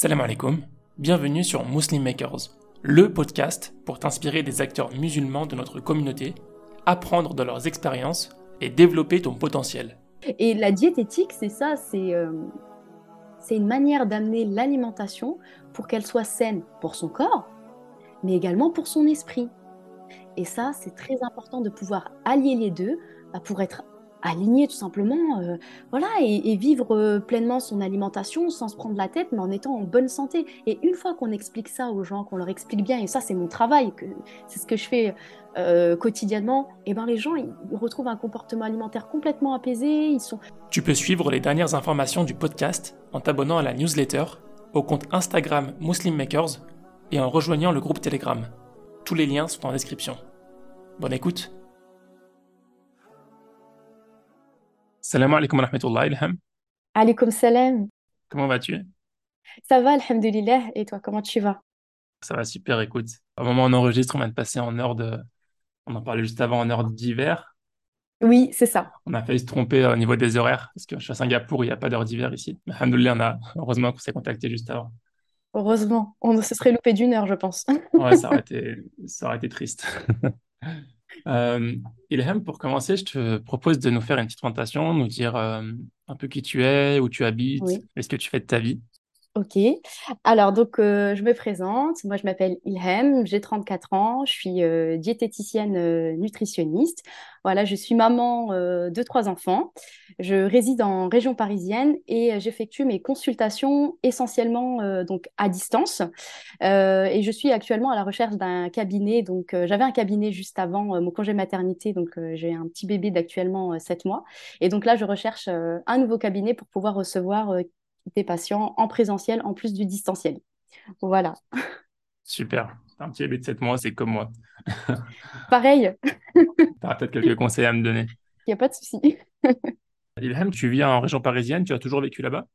Salam alaikum, bienvenue sur Muslim Makers, le podcast pour t'inspirer des acteurs musulmans de notre communauté, apprendre de leurs expériences et développer ton potentiel. Et la diététique, c'est ça, c'est une manière d'amener l'alimentation pour qu'elle soit saine pour son corps, mais également pour son esprit. Et ça, c'est très important de pouvoir allier les deux pour être aligné tout simplement, voilà, et vivre pleinement son alimentation sans se prendre la tête, mais en étant en bonne santé. Et une fois qu'on explique ça aux gens, qu'on leur explique bien, et ça, c'est mon travail, c'est ce que je fais quotidiennement, et ben les gens, ils retrouvent un comportement alimentaire complètement apaisé, ils sont... Tu peux suivre les dernières informations du podcast en t'abonnant à la newsletter, au compte Instagram Muslim Makers et en rejoignant le groupe Telegram. Tous les liens sont en description. Bonne écoute. Salam alaikum wa rahmatullah, Ilham. Alaykoum salam. Comment vas-tu? Ça va, alhamdoulilah. Et toi, comment tu vas? Ça va super, écoute. Au moment où on enregistre, on vient de passer en heure de... On en parlait juste avant, en heure d'hiver. Oui, c'est ça. On a failli se tromper au niveau des horaires, parce que je suis à Singapour, il n'y a pas d'heure d'hiver ici. Mais alhamdoulilah, heureusement qu'on s'est contacté juste avant. Heureusement. On se serait loupé d'une heure, je pense. Ouais, ça aurait été triste. Ilham, pour commencer, je te propose de nous faire une petite présentation, nous dire un peu qui tu es, où tu habites, Oui. et ce que tu fais de ta vie. Ok. Alors, donc, je me présente. Moi, je m'appelle Ilham, j'ai 34 ans. Je suis diététicienne nutritionniste. Voilà, je suis maman de trois enfants. Je réside en région parisienne et j'effectue mes consultations essentiellement donc à distance. Et je suis actuellement à la recherche d'un cabinet. Donc, j'avais un cabinet juste avant mon congé maternité. Donc, j'ai un petit bébé d'actuellement 7 mois. Et donc là, je recherche un nouveau cabinet pour pouvoir recevoir des patients en présentiel en plus du distanciel. Voilà. Super. T'as un petit bébé de 7 mois, c'est comme moi. Pareil, Tu auras peut-être quelques conseils à me donner. il n'y a pas de souci. Ilham, tu vis en région parisienne, tu as toujours vécu là-bas?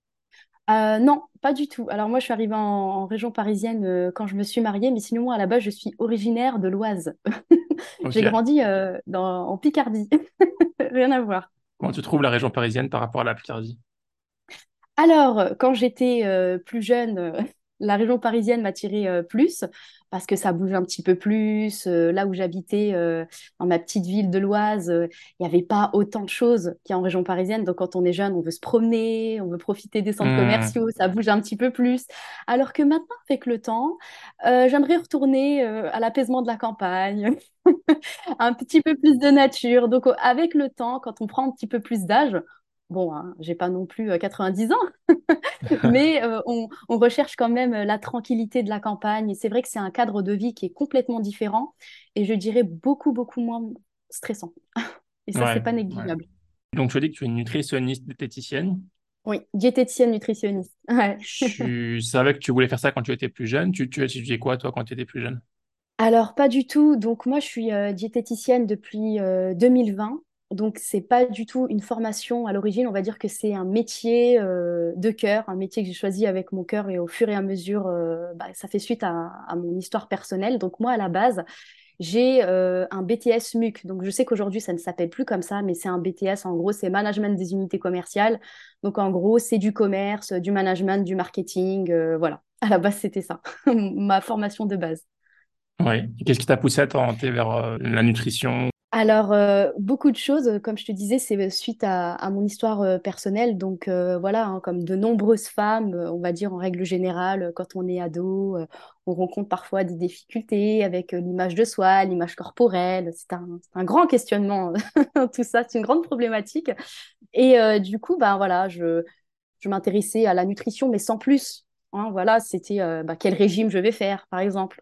Non, pas du tout. Alors moi, je suis arrivée en région parisienne quand je me suis mariée, mais sinon, moi, à la base, je suis originaire de l'Oise. Ok. J'ai grandi en Picardie. Rien à voir. Comment tu trouves la région parisienne par rapport à la Picardie? Alors, quand j'étais plus jeune, la région parisienne m'attirait plus parce que ça bouge un petit peu plus. Là où j'habitais, dans ma petite ville de l'Oise, il n'y avait pas autant de choses qu'il y a en région parisienne. Donc, quand on est jeune, on veut se promener, on veut profiter des centres Hmm. commerciaux, ça bouge un petit peu plus. Alors que maintenant, avec le temps, j'aimerais retourner à l'apaisement de la campagne, un petit peu plus de nature. Donc, avec le temps, quand on prend un petit peu plus d'âge, bon, hein, j'ai pas non plus 10 ans, mais on recherche quand même la tranquillité de la campagne. Et c'est vrai que c'est un cadre de vie qui est complètement différent et je dirais beaucoup, beaucoup moins stressant. Et ça, c'est Ouais, pas ouais. négligeable. Donc, tu as dit que tu es une nutritionniste diététicienne. Oui, diététicienne, nutritionniste. Ouais. Tu savais que tu voulais faire ça quand tu étais plus jeune. Tu étudiais quoi, toi, quand tu étais plus jeune? Alors, pas du tout. Donc, moi, je suis diététicienne depuis 2020. Donc, c'est pas du tout une formation à l'origine. On va dire que c'est un métier de cœur, un métier que j'ai choisi avec mon cœur et au fur et à mesure, ça fait suite à mon histoire personnelle. Donc, moi, à la base, j'ai un BTS MUC. Donc, je sais qu'aujourd'hui, ça ne s'appelle plus comme ça, mais c'est un BTS. En gros, c'est management des unités commerciales. Donc, en gros, c'est du commerce, du management, du marketing. Voilà. À la base, c'était ça, ma formation de base. Oui. Et qu'est-ce qui t'a poussé à t'orienter vers la nutrition? Alors, beaucoup de choses, comme je te disais, c'est suite à mon histoire personnelle. Donc, voilà, hein, comme de nombreuses femmes, on va dire en règle générale, quand on est ado, on rencontre parfois des difficultés avec l'image de soi, l'image corporelle. C'est un grand questionnement, tout ça, c'est une grande problématique. Et du coup, ben voilà, je m'intéressais à la nutrition, mais sans plus. Hein, voilà, c'était quel régime je vais faire, par exemple,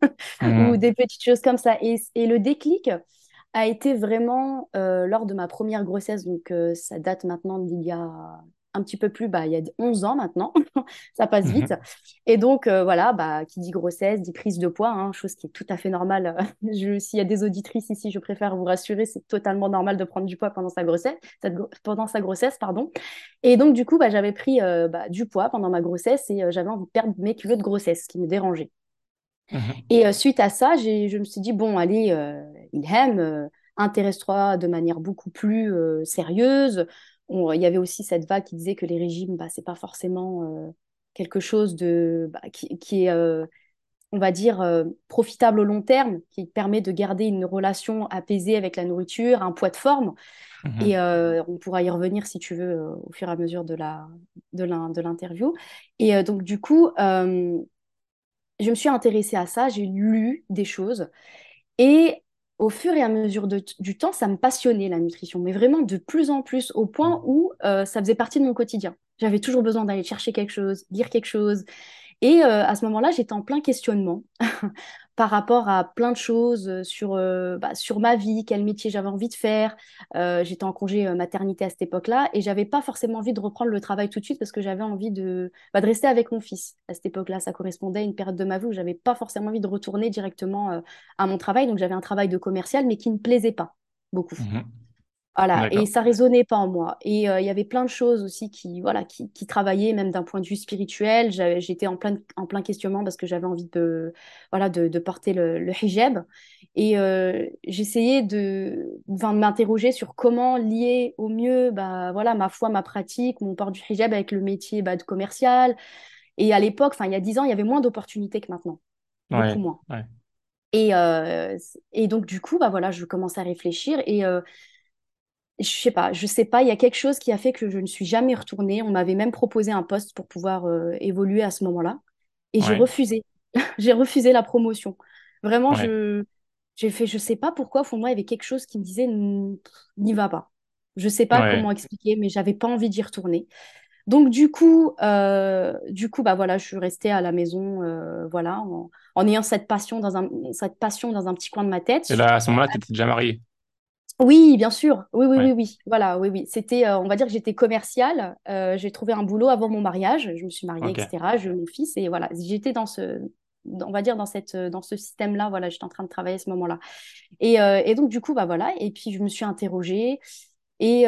ou Hmm. des petites choses comme ça. Et le déclic a été vraiment lors de ma première grossesse, donc ça date maintenant d'il y a un petit peu plus, il y a 11 ans maintenant, ça passe vite. Mhm. Et donc voilà, qui dit grossesse, dit prise de poids, hein, chose qui est tout à fait normale. S'il y a des auditrices ici, je préfère vous rassurer, c'est totalement normal de prendre du poids pendant sa grossesse, pendant sa grossesse, pardon. Et donc du coup, j'avais pris du poids pendant ma grossesse et j'avais envie de perdre mes kilos de grossesse, ce qui me dérangeait. Mhm. Et suite à ça, je me suis dit, bon, allez, Ilham, intéresse-toi de manière beaucoup plus sérieuse. Il y avait aussi cette vague qui disait que les régimes, c'est pas forcément quelque chose qui est, on va dire, profitable au long terme, qui permet de garder une relation apaisée avec la nourriture, un poids de forme. Et Mhm. on pourra y revenir si tu veux au fur et à mesure de l'interview. Et donc, du coup, je me suis intéressée à ça, j'ai lu des choses. Et au fur et à mesure du temps, ça me passionnait la nutrition, mais vraiment de plus en plus, au point où ça faisait partie de mon quotidien. J'avais toujours besoin d'aller chercher quelque chose, lire quelque chose. Et à ce moment-là, j'étais en plein questionnement par rapport à plein de choses sur ma vie, quel métier j'avais envie de faire. J'étais en congé maternité à cette époque-là et j'avais pas forcément envie de reprendre le travail tout de suite parce que j'avais envie de rester avec mon fils. À cette époque-là, ça correspondait à une période de ma vie où j'avais pas forcément envie de retourner directement à mon travail. Donc j'avais un travail de commercial mais qui ne me plaisait pas beaucoup. Mhm. Voilà, et D'accord. ça résonnait pas en moi. Et il y avait plein de choses aussi qui travaillaient, même d'un point de vue spirituel. J'étais en plein questionnement parce que j'avais envie de porter le hijab. Et j'essayais de m'interroger sur comment lier au mieux ma foi, ma pratique, mon port du hijab avec le métier de commercial. Et à l'époque, enfin il y a 10 ans, il y avait moins d'opportunités que maintenant, beaucoup Ouais, moins. ouais, Et donc, du coup, je commence à réfléchir et je sais pas, il y a quelque chose qui a fait que je ne suis jamais retournée. On m'avait même proposé un poste pour pouvoir évoluer à ce moment-là. Et j'ai ouais, refusé. J'ai refusé la promotion. Vraiment, ouais, j'ai fait, je sais pas pourquoi, au fond de moi, il y avait quelque chose qui me disait, n'y va pas. Je sais pas ouais. comment expliquer, mais j'avais pas envie d'y retourner. Donc, je suis restée à la maison, en ayant cette passion dans un petit coin de ma Et tête. là, à ce moment-là, tu étais déjà marié. Oui, bien sûr. Oui, oui, oui, Ouais, oui. Voilà, oui, oui. C'était, on va dire que j'étais commerciale. J'ai trouvé un boulot avant mon mariage. Je me suis mariée, ok. etc. J'ai eu mon fils et voilà. J'étais on va dire dans ce système-là. Voilà, j'étais en train de travailler à ce moment-là. Et donc du coup, voilà. Et puis je me suis interrogée et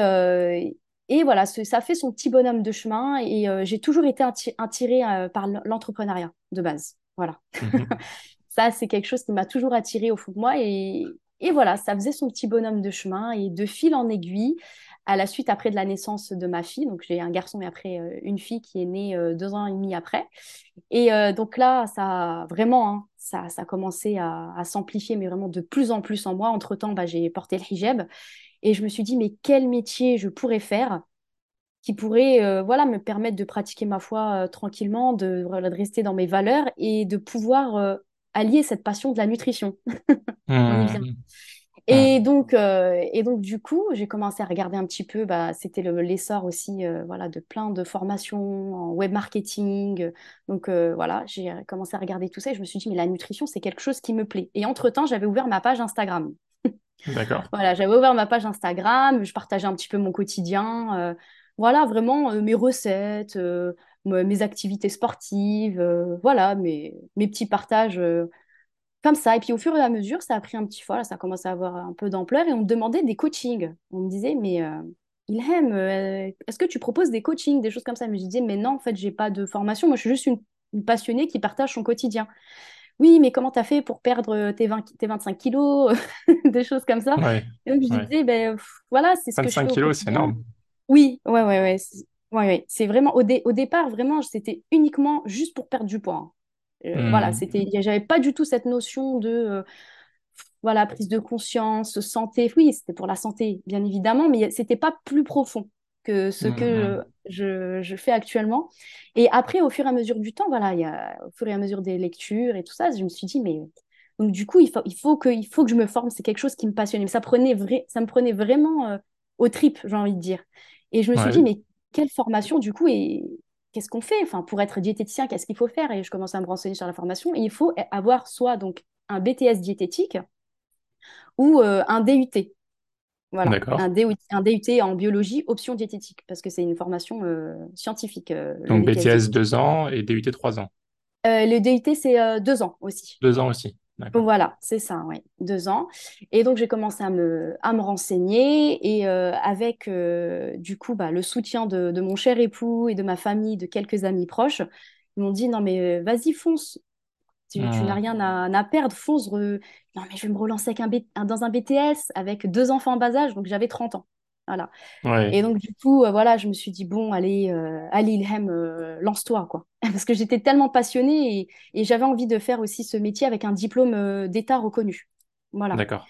voilà, ça fait son petit bonhomme de chemin. Et j'ai toujours été attirée par l'entrepreneuriat de base. Voilà. Mhm. Ça, c'est quelque chose qui m'a toujours attirée au fond de moi. Et voilà, ça faisait son petit bonhomme de chemin. Et de fil en aiguille, à la suite après de la naissance de ma fille, donc j'ai un garçon et après une fille qui est née 2 ans et demi après. Et donc là, ça a vraiment, hein, ça a commencé à s'amplifier, mais vraiment de plus en plus en moi. Entre-temps, j'ai porté le hijab et je me suis dit, mais quel métier je pourrais faire qui pourrait me permettre de pratiquer ma foi tranquillement, de rester dans mes valeurs et de pouvoir allier cette passion de la nutrition. On y vient. Mhm. Mhm. Et donc, du coup, j'ai commencé à regarder un petit peu, c'était l'essor aussi de plein de formations en web marketing. Donc, voilà, j'ai commencé à regarder tout ça et je me suis dit, mais la nutrition, c'est quelque chose qui me plaît. Et entre-temps, j'avais ouvert ma page Instagram. D'accord. Voilà, j'avais ouvert ma page Instagram, je partageais un petit peu mon quotidien, voilà, vraiment mes recettes, mes activités sportives, voilà, mes petits partages comme ça. Et puis au fur et à mesure, ça a pris un petit voilà, ça a commencé à avoir un peu d'ampleur et on me demandait des coachings. On me disait, mais Ilham, est-ce que tu proposes des coachings, des choses comme ça? Mais je disais, mais non, en fait, j'ai pas de formation, moi je suis juste une passionnée qui partage son quotidien. Oui, mais comment tu as fait pour perdre tes 25 kilos, des choses comme ça. Ouais, Et donc, je ouais. disais, voilà, c'est ce que je 25 fais au kilos, c'est quotidien. énorme. Oui, ouais, ouais, ouais. Ouais, ouais. C'est vraiment, au départ, vraiment, c'était uniquement juste pour perdre du poids, hein. Voilà, Mhm. j'avais pas du tout cette notion de, voilà, prise de conscience, santé. Oui, c'était pour la santé, bien évidemment, mais c'était pas plus profond que ce que Mhm. je fais actuellement. Et après, au fur et à mesure du temps, voilà, au fur et à mesure des lectures et tout ça, je me suis dit, mais donc du coup, il faut que je me forme. C'est quelque chose qui me passionnait. Mais ça me prenait vraiment aux tripes, j'ai envie de dire. Et je me suis dit, Ouais, mais quelle formation du coup et qu'est-ce qu'on fait? Enfin, pour être diététicien, qu'est-ce qu'il faut faire? Et je commence à me renseigner sur la formation. Et il faut avoir soit donc un BTS diététique ou un DUT. Voilà, d'accord. Un DUT en biologie, option diététique, parce que c'est une formation scientifique, le Donc BTS BTS diététique. 2 ans et DUT 3 ans. Le DUT, c'est 2 ans aussi. 2 ans aussi. D'accord. Voilà, c'est ça, oui, 2 ans. Et donc, j'ai commencé à me renseigner et avec, du coup, le soutien de mon cher époux et de ma famille, de quelques amis proches, ils m'ont dit, non, mais vas-y, fonce. Tu n'as Mhm. rien à perdre, fonce. Non, mais je vais me relancer dans un BTS avec 2 enfants en bas âge, donc j'avais 30 ans. Voilà. Ouais, Et donc, du coup, voilà, je me suis dit, bon, allez, allez, Ilham, lance-toi, quoi. Parce que j'étais tellement passionnée et j'avais envie de faire aussi ce métier avec un diplôme d'État reconnu. Voilà. d'accord.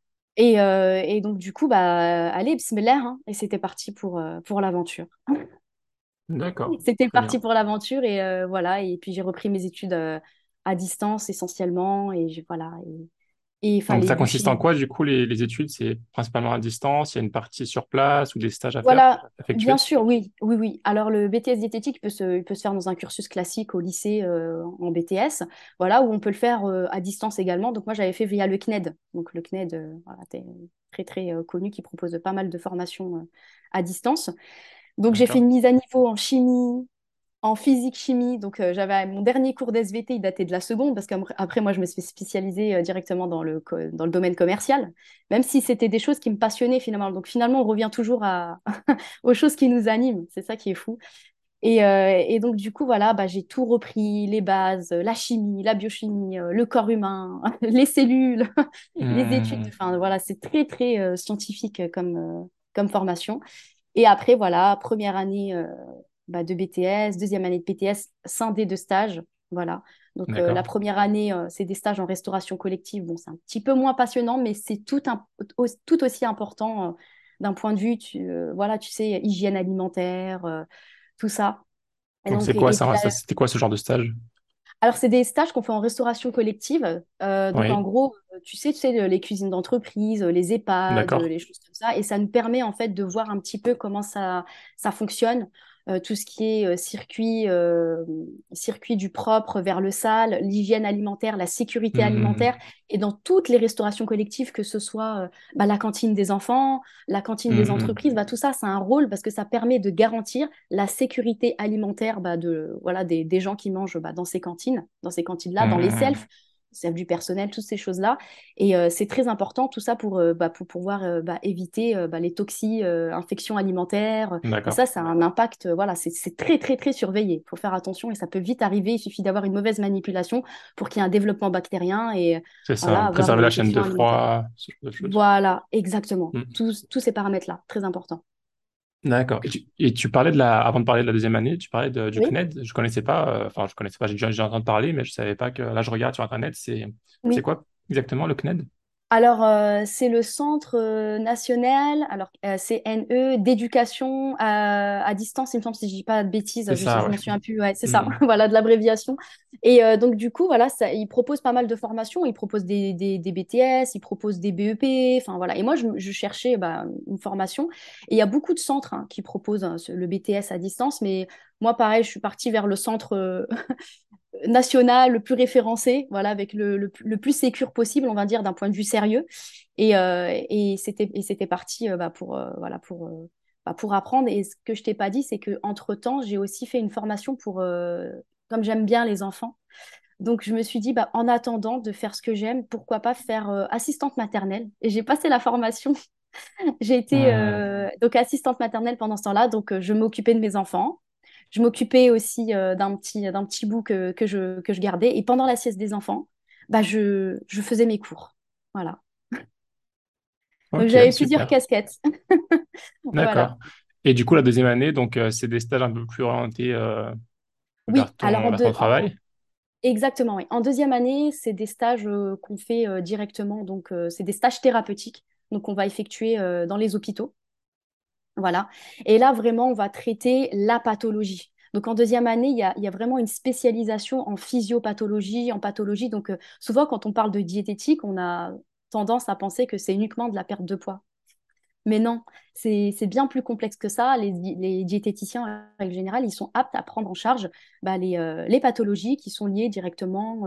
Et donc, du coup, bah, allez, bismillah, hein, et c'était parti pour l'aventure. D'accord, C'était très parti bien. pour l'aventure et voilà. Et puis, j'ai repris mes études à distance essentiellement et voilà. Et il Donc, fallait ça consiste bûcher. en quoi, du coup, les études? C'est principalement à distance, il y a une partie sur place ou des stages à faire, Voilà, à bien effectuer? sûr, oui, oui, oui. Alors le BTS diététique il peut se faire dans un cursus classique au lycée en BTS, voilà, ou on peut le faire à distance également. Donc moi j'avais fait via le CNED. Donc le CNED, voilà, très très connu, qui propose pas mal de formations à distance. Donc j'ai fait D'accord. une mise à niveau en chimie, en physique-chimie. Donc, j'avais mon dernier cours d'SVT, il datait de la seconde, parce qu'après, moi, je me suis spécialisée directement dans le domaine commercial, même si c'était des choses qui me passionnaient finalement. Donc, finalement, on revient toujours aux choses qui nous animent. C'est ça qui est fou. Et donc, du coup, voilà, bah, j'ai tout repris, les bases, la chimie, la biochimie, le corps humain, les cellules, les études. Hmm, Enfin, voilà, c'est très, très scientifique comme formation. Et après, voilà, première année bah, de BTS, deuxième année de BTS, scindé de stages. Voilà. Donc, la d'accord. première année, c'est des stages en restauration collective. Bon, c'est un petit peu moins passionnant, mais c'est tout aussi important d'un point de vue, voilà, tu sais, hygiène alimentaire, tout ça. Et Donc, c'est donc, quoi puis ça? C'était quoi ce genre de stage? alors, c'est des stages qu'on fait en restauration collective. Donc, en Oui, gros, tu sais, les cuisines d'entreprise, les EHPAD, d'accord. les choses comme ça. Et ça nous permet, en fait, de voir un petit peu comment ça fonctionne. Tout ce qui est circuit du propre vers le sale, l'hygiène alimentaire, la sécurité alimentaire. Hmm, Et dans toutes les restaurations collectives, que ce soit bah, la cantine des enfants, la cantine des hmm, entreprises, bah, tout ça, c'est un rôle parce que ça permet de garantir la sécurité alimentaire bah, voilà, des gens qui mangent bah, dans ces cantines-là, dans les hmm, selfs, self du personnel, toutes ces choses-là. Et c'est très important, tout ça pour pouvoir bah, éviter bah, les toxiques, infections alimentaires. Et d'accord. ça a un impact, voilà, c'est très, très, très surveillé. Il faut faire attention et ça peut vite arriver. Il suffit d'avoir une mauvaise manipulation pour qu'il y ait un développement bactérien et C'est voilà, ça. avoir Préserver une la chaîne infection de alimentaire. froid, ce genre de choses. Voilà, exactement. Hmm. Tous ces paramètres-là, très importants. D'accord. Et tu parlais avant de parler de la deuxième année, tu parlais du Oui, CNED. Je connaissais pas, enfin, je connaissais pas, j'ai entendu parler, mais je savais pas que, là, je regarde sur Internet, c'est oui. quoi exactement le CNED? Alors, c'est le Centre national, alors CNE, d'éducation à distance, il me semble, si je dis pas de bêtises, C'est je ça, ouais. m'en souviens plus, ouais, c'est ça, Hmm. voilà, de l'abréviation. Et donc, du coup, voilà, il propose pas mal de formations, il propose des BTS, il propose des BEP, enfin voilà. Et moi, je cherchais bah, une formation, et il y a beaucoup de centres hein, qui proposent hein, le BTS à distance, mais moi, pareil, je suis partie vers le centre national, le plus référencé, voilà, avec le plus sécure possible, on va dire, d'un point de vue sérieux. Et c'était parti bah, voilà, bah, pour apprendre. Et ce que je t'ai pas dit, c'est que entre temps, j'ai aussi fait une formation comme j'aime bien les enfants. Donc, je me suis dit, bah, en attendant de faire ce que j'aime, pourquoi pas faire assistante maternelle. Et j'ai passé la formation. J'ai été Hmm. donc assistante maternelle pendant ce temps-là. Donc, je m'occupais de mes enfants. Je m'occupais aussi d'un petit bout que je gardais. Et pendant la sieste des enfants, bah, je faisais mes cours. Voilà. Donc, Ok, j'avais plusieurs super. casquettes. Voilà. D'accord. Et du coup, la deuxième année, donc, c'est des stages un peu plus orientés Oui, alors vers ton travail? exactement. Oui. En deuxième année, c'est des stages qu'on fait directement. Donc, c'est des stages thérapeutiques. Donc, on va effectuer dans les hôpitaux. Voilà. Et là, vraiment, on va traiter la pathologie. Donc, en deuxième année, il y a vraiment une spécialisation en physiopathologie, en pathologie. Donc, souvent, quand on parle de diététique, on a tendance à penser que c'est uniquement de la perte de poids. Mais non, c'est bien plus complexe que ça. Les diététiciens, en règle générale, ils sont aptes à prendre en charge bah, les pathologies qui sont liées directement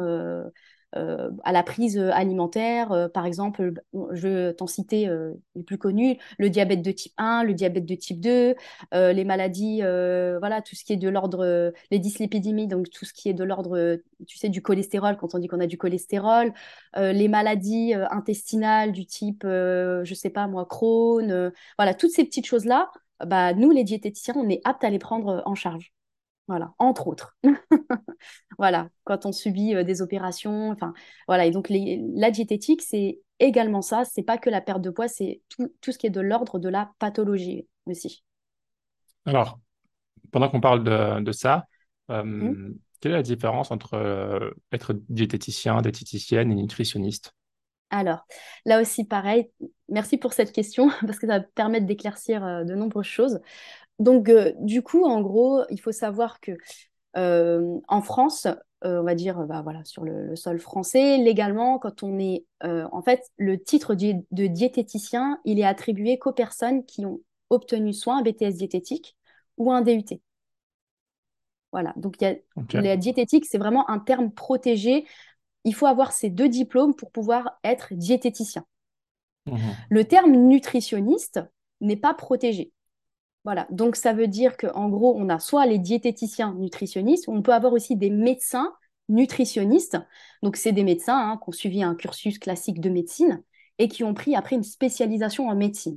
à la prise alimentaire. Par exemple, je vais t'en citer les plus connus, le diabète de type 1, le diabète de type 2, les maladies, voilà, tout ce qui est de l'ordre, les dyslipidémies, donc tout ce qui est de l'ordre, tu sais, du cholestérol, quand on dit qu'on a du cholestérol, les maladies intestinales du type, je sais pas moi, Crohn, voilà, toutes ces petites choses-là, bah, nous, les diététiciens, on est aptes à les prendre en charge. Voilà, entre autres. Voilà, quand on subit des opérations, enfin, voilà. Et donc, la diététique, c'est également ça. C'est pas que la perte de poids, c'est tout ce qui est de l'ordre de la pathologie aussi. Alors, pendant qu'on parle de ça, Hmm. quelle est la différence entre être diététicien, diététicienne et nutritionniste? Alors, là aussi, pareil, merci pour cette question parce que ça va permettre d'éclaircir de nombreuses choses. Donc, du coup, en gros, il faut savoir que en France, on va dire, bah, voilà, sur le sol français, légalement, quand on est, en fait, le titre de diététicien, il est attribué qu'aux personnes qui ont obtenu soit un BTS diététique ou un DUT. Voilà. Donc, Ok. la diététique, c'est vraiment un terme protégé. Il faut avoir ces deux diplômes pour pouvoir être diététicien. Mhm. Le terme nutritionniste n'est pas protégé. Voilà, donc ça veut dire qu'en gros, on a soit les diététiciens nutritionnistes, on peut avoir aussi des médecins nutritionnistes. Donc, c'est des médecins qui ont suivi un cursus classique de médecine et qui ont pris après une spécialisation en médecine.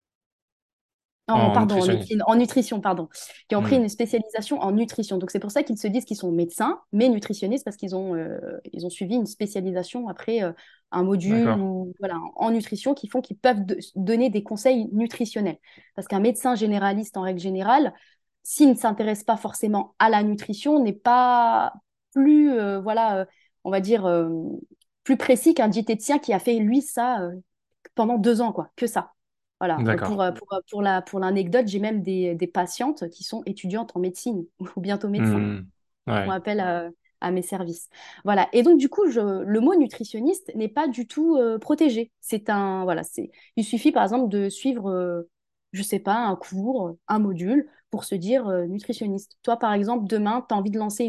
En Pardon, en nutritionniste. médecine, en nutrition, pardon, qui ont pris Hmm. une spécialisation en nutrition. Donc, c'est pour ça qu'ils se disent qu'ils sont médecins, mais nutritionnistes, parce qu'ils ont suivi une spécialisation après un module D'accord. ou, voilà, en nutrition qui font qu'ils peuvent donner des conseils nutritionnels. Parce qu'un médecin généraliste, en règle générale, s'il ne s'intéresse pas forcément à la nutrition, n'est pas plus, voilà, on va dire, plus précis qu'un diététicien qui a fait, lui, ça pendant 2 ans, quoi, que ça. Voilà, D'accord. pour l'anecdote, j'ai même des patientes qui sont étudiantes en médecine ou bientôt médecins, Hmm. qui font Ouais. appel à mes services. Voilà, et donc du coup, le mot nutritionniste n'est pas du tout protégé. Voilà, il suffit par exemple de suivre, je sais pas, un cours, un module pour se dire nutritionniste. Toi, par exemple, demain, tu as envie de lancer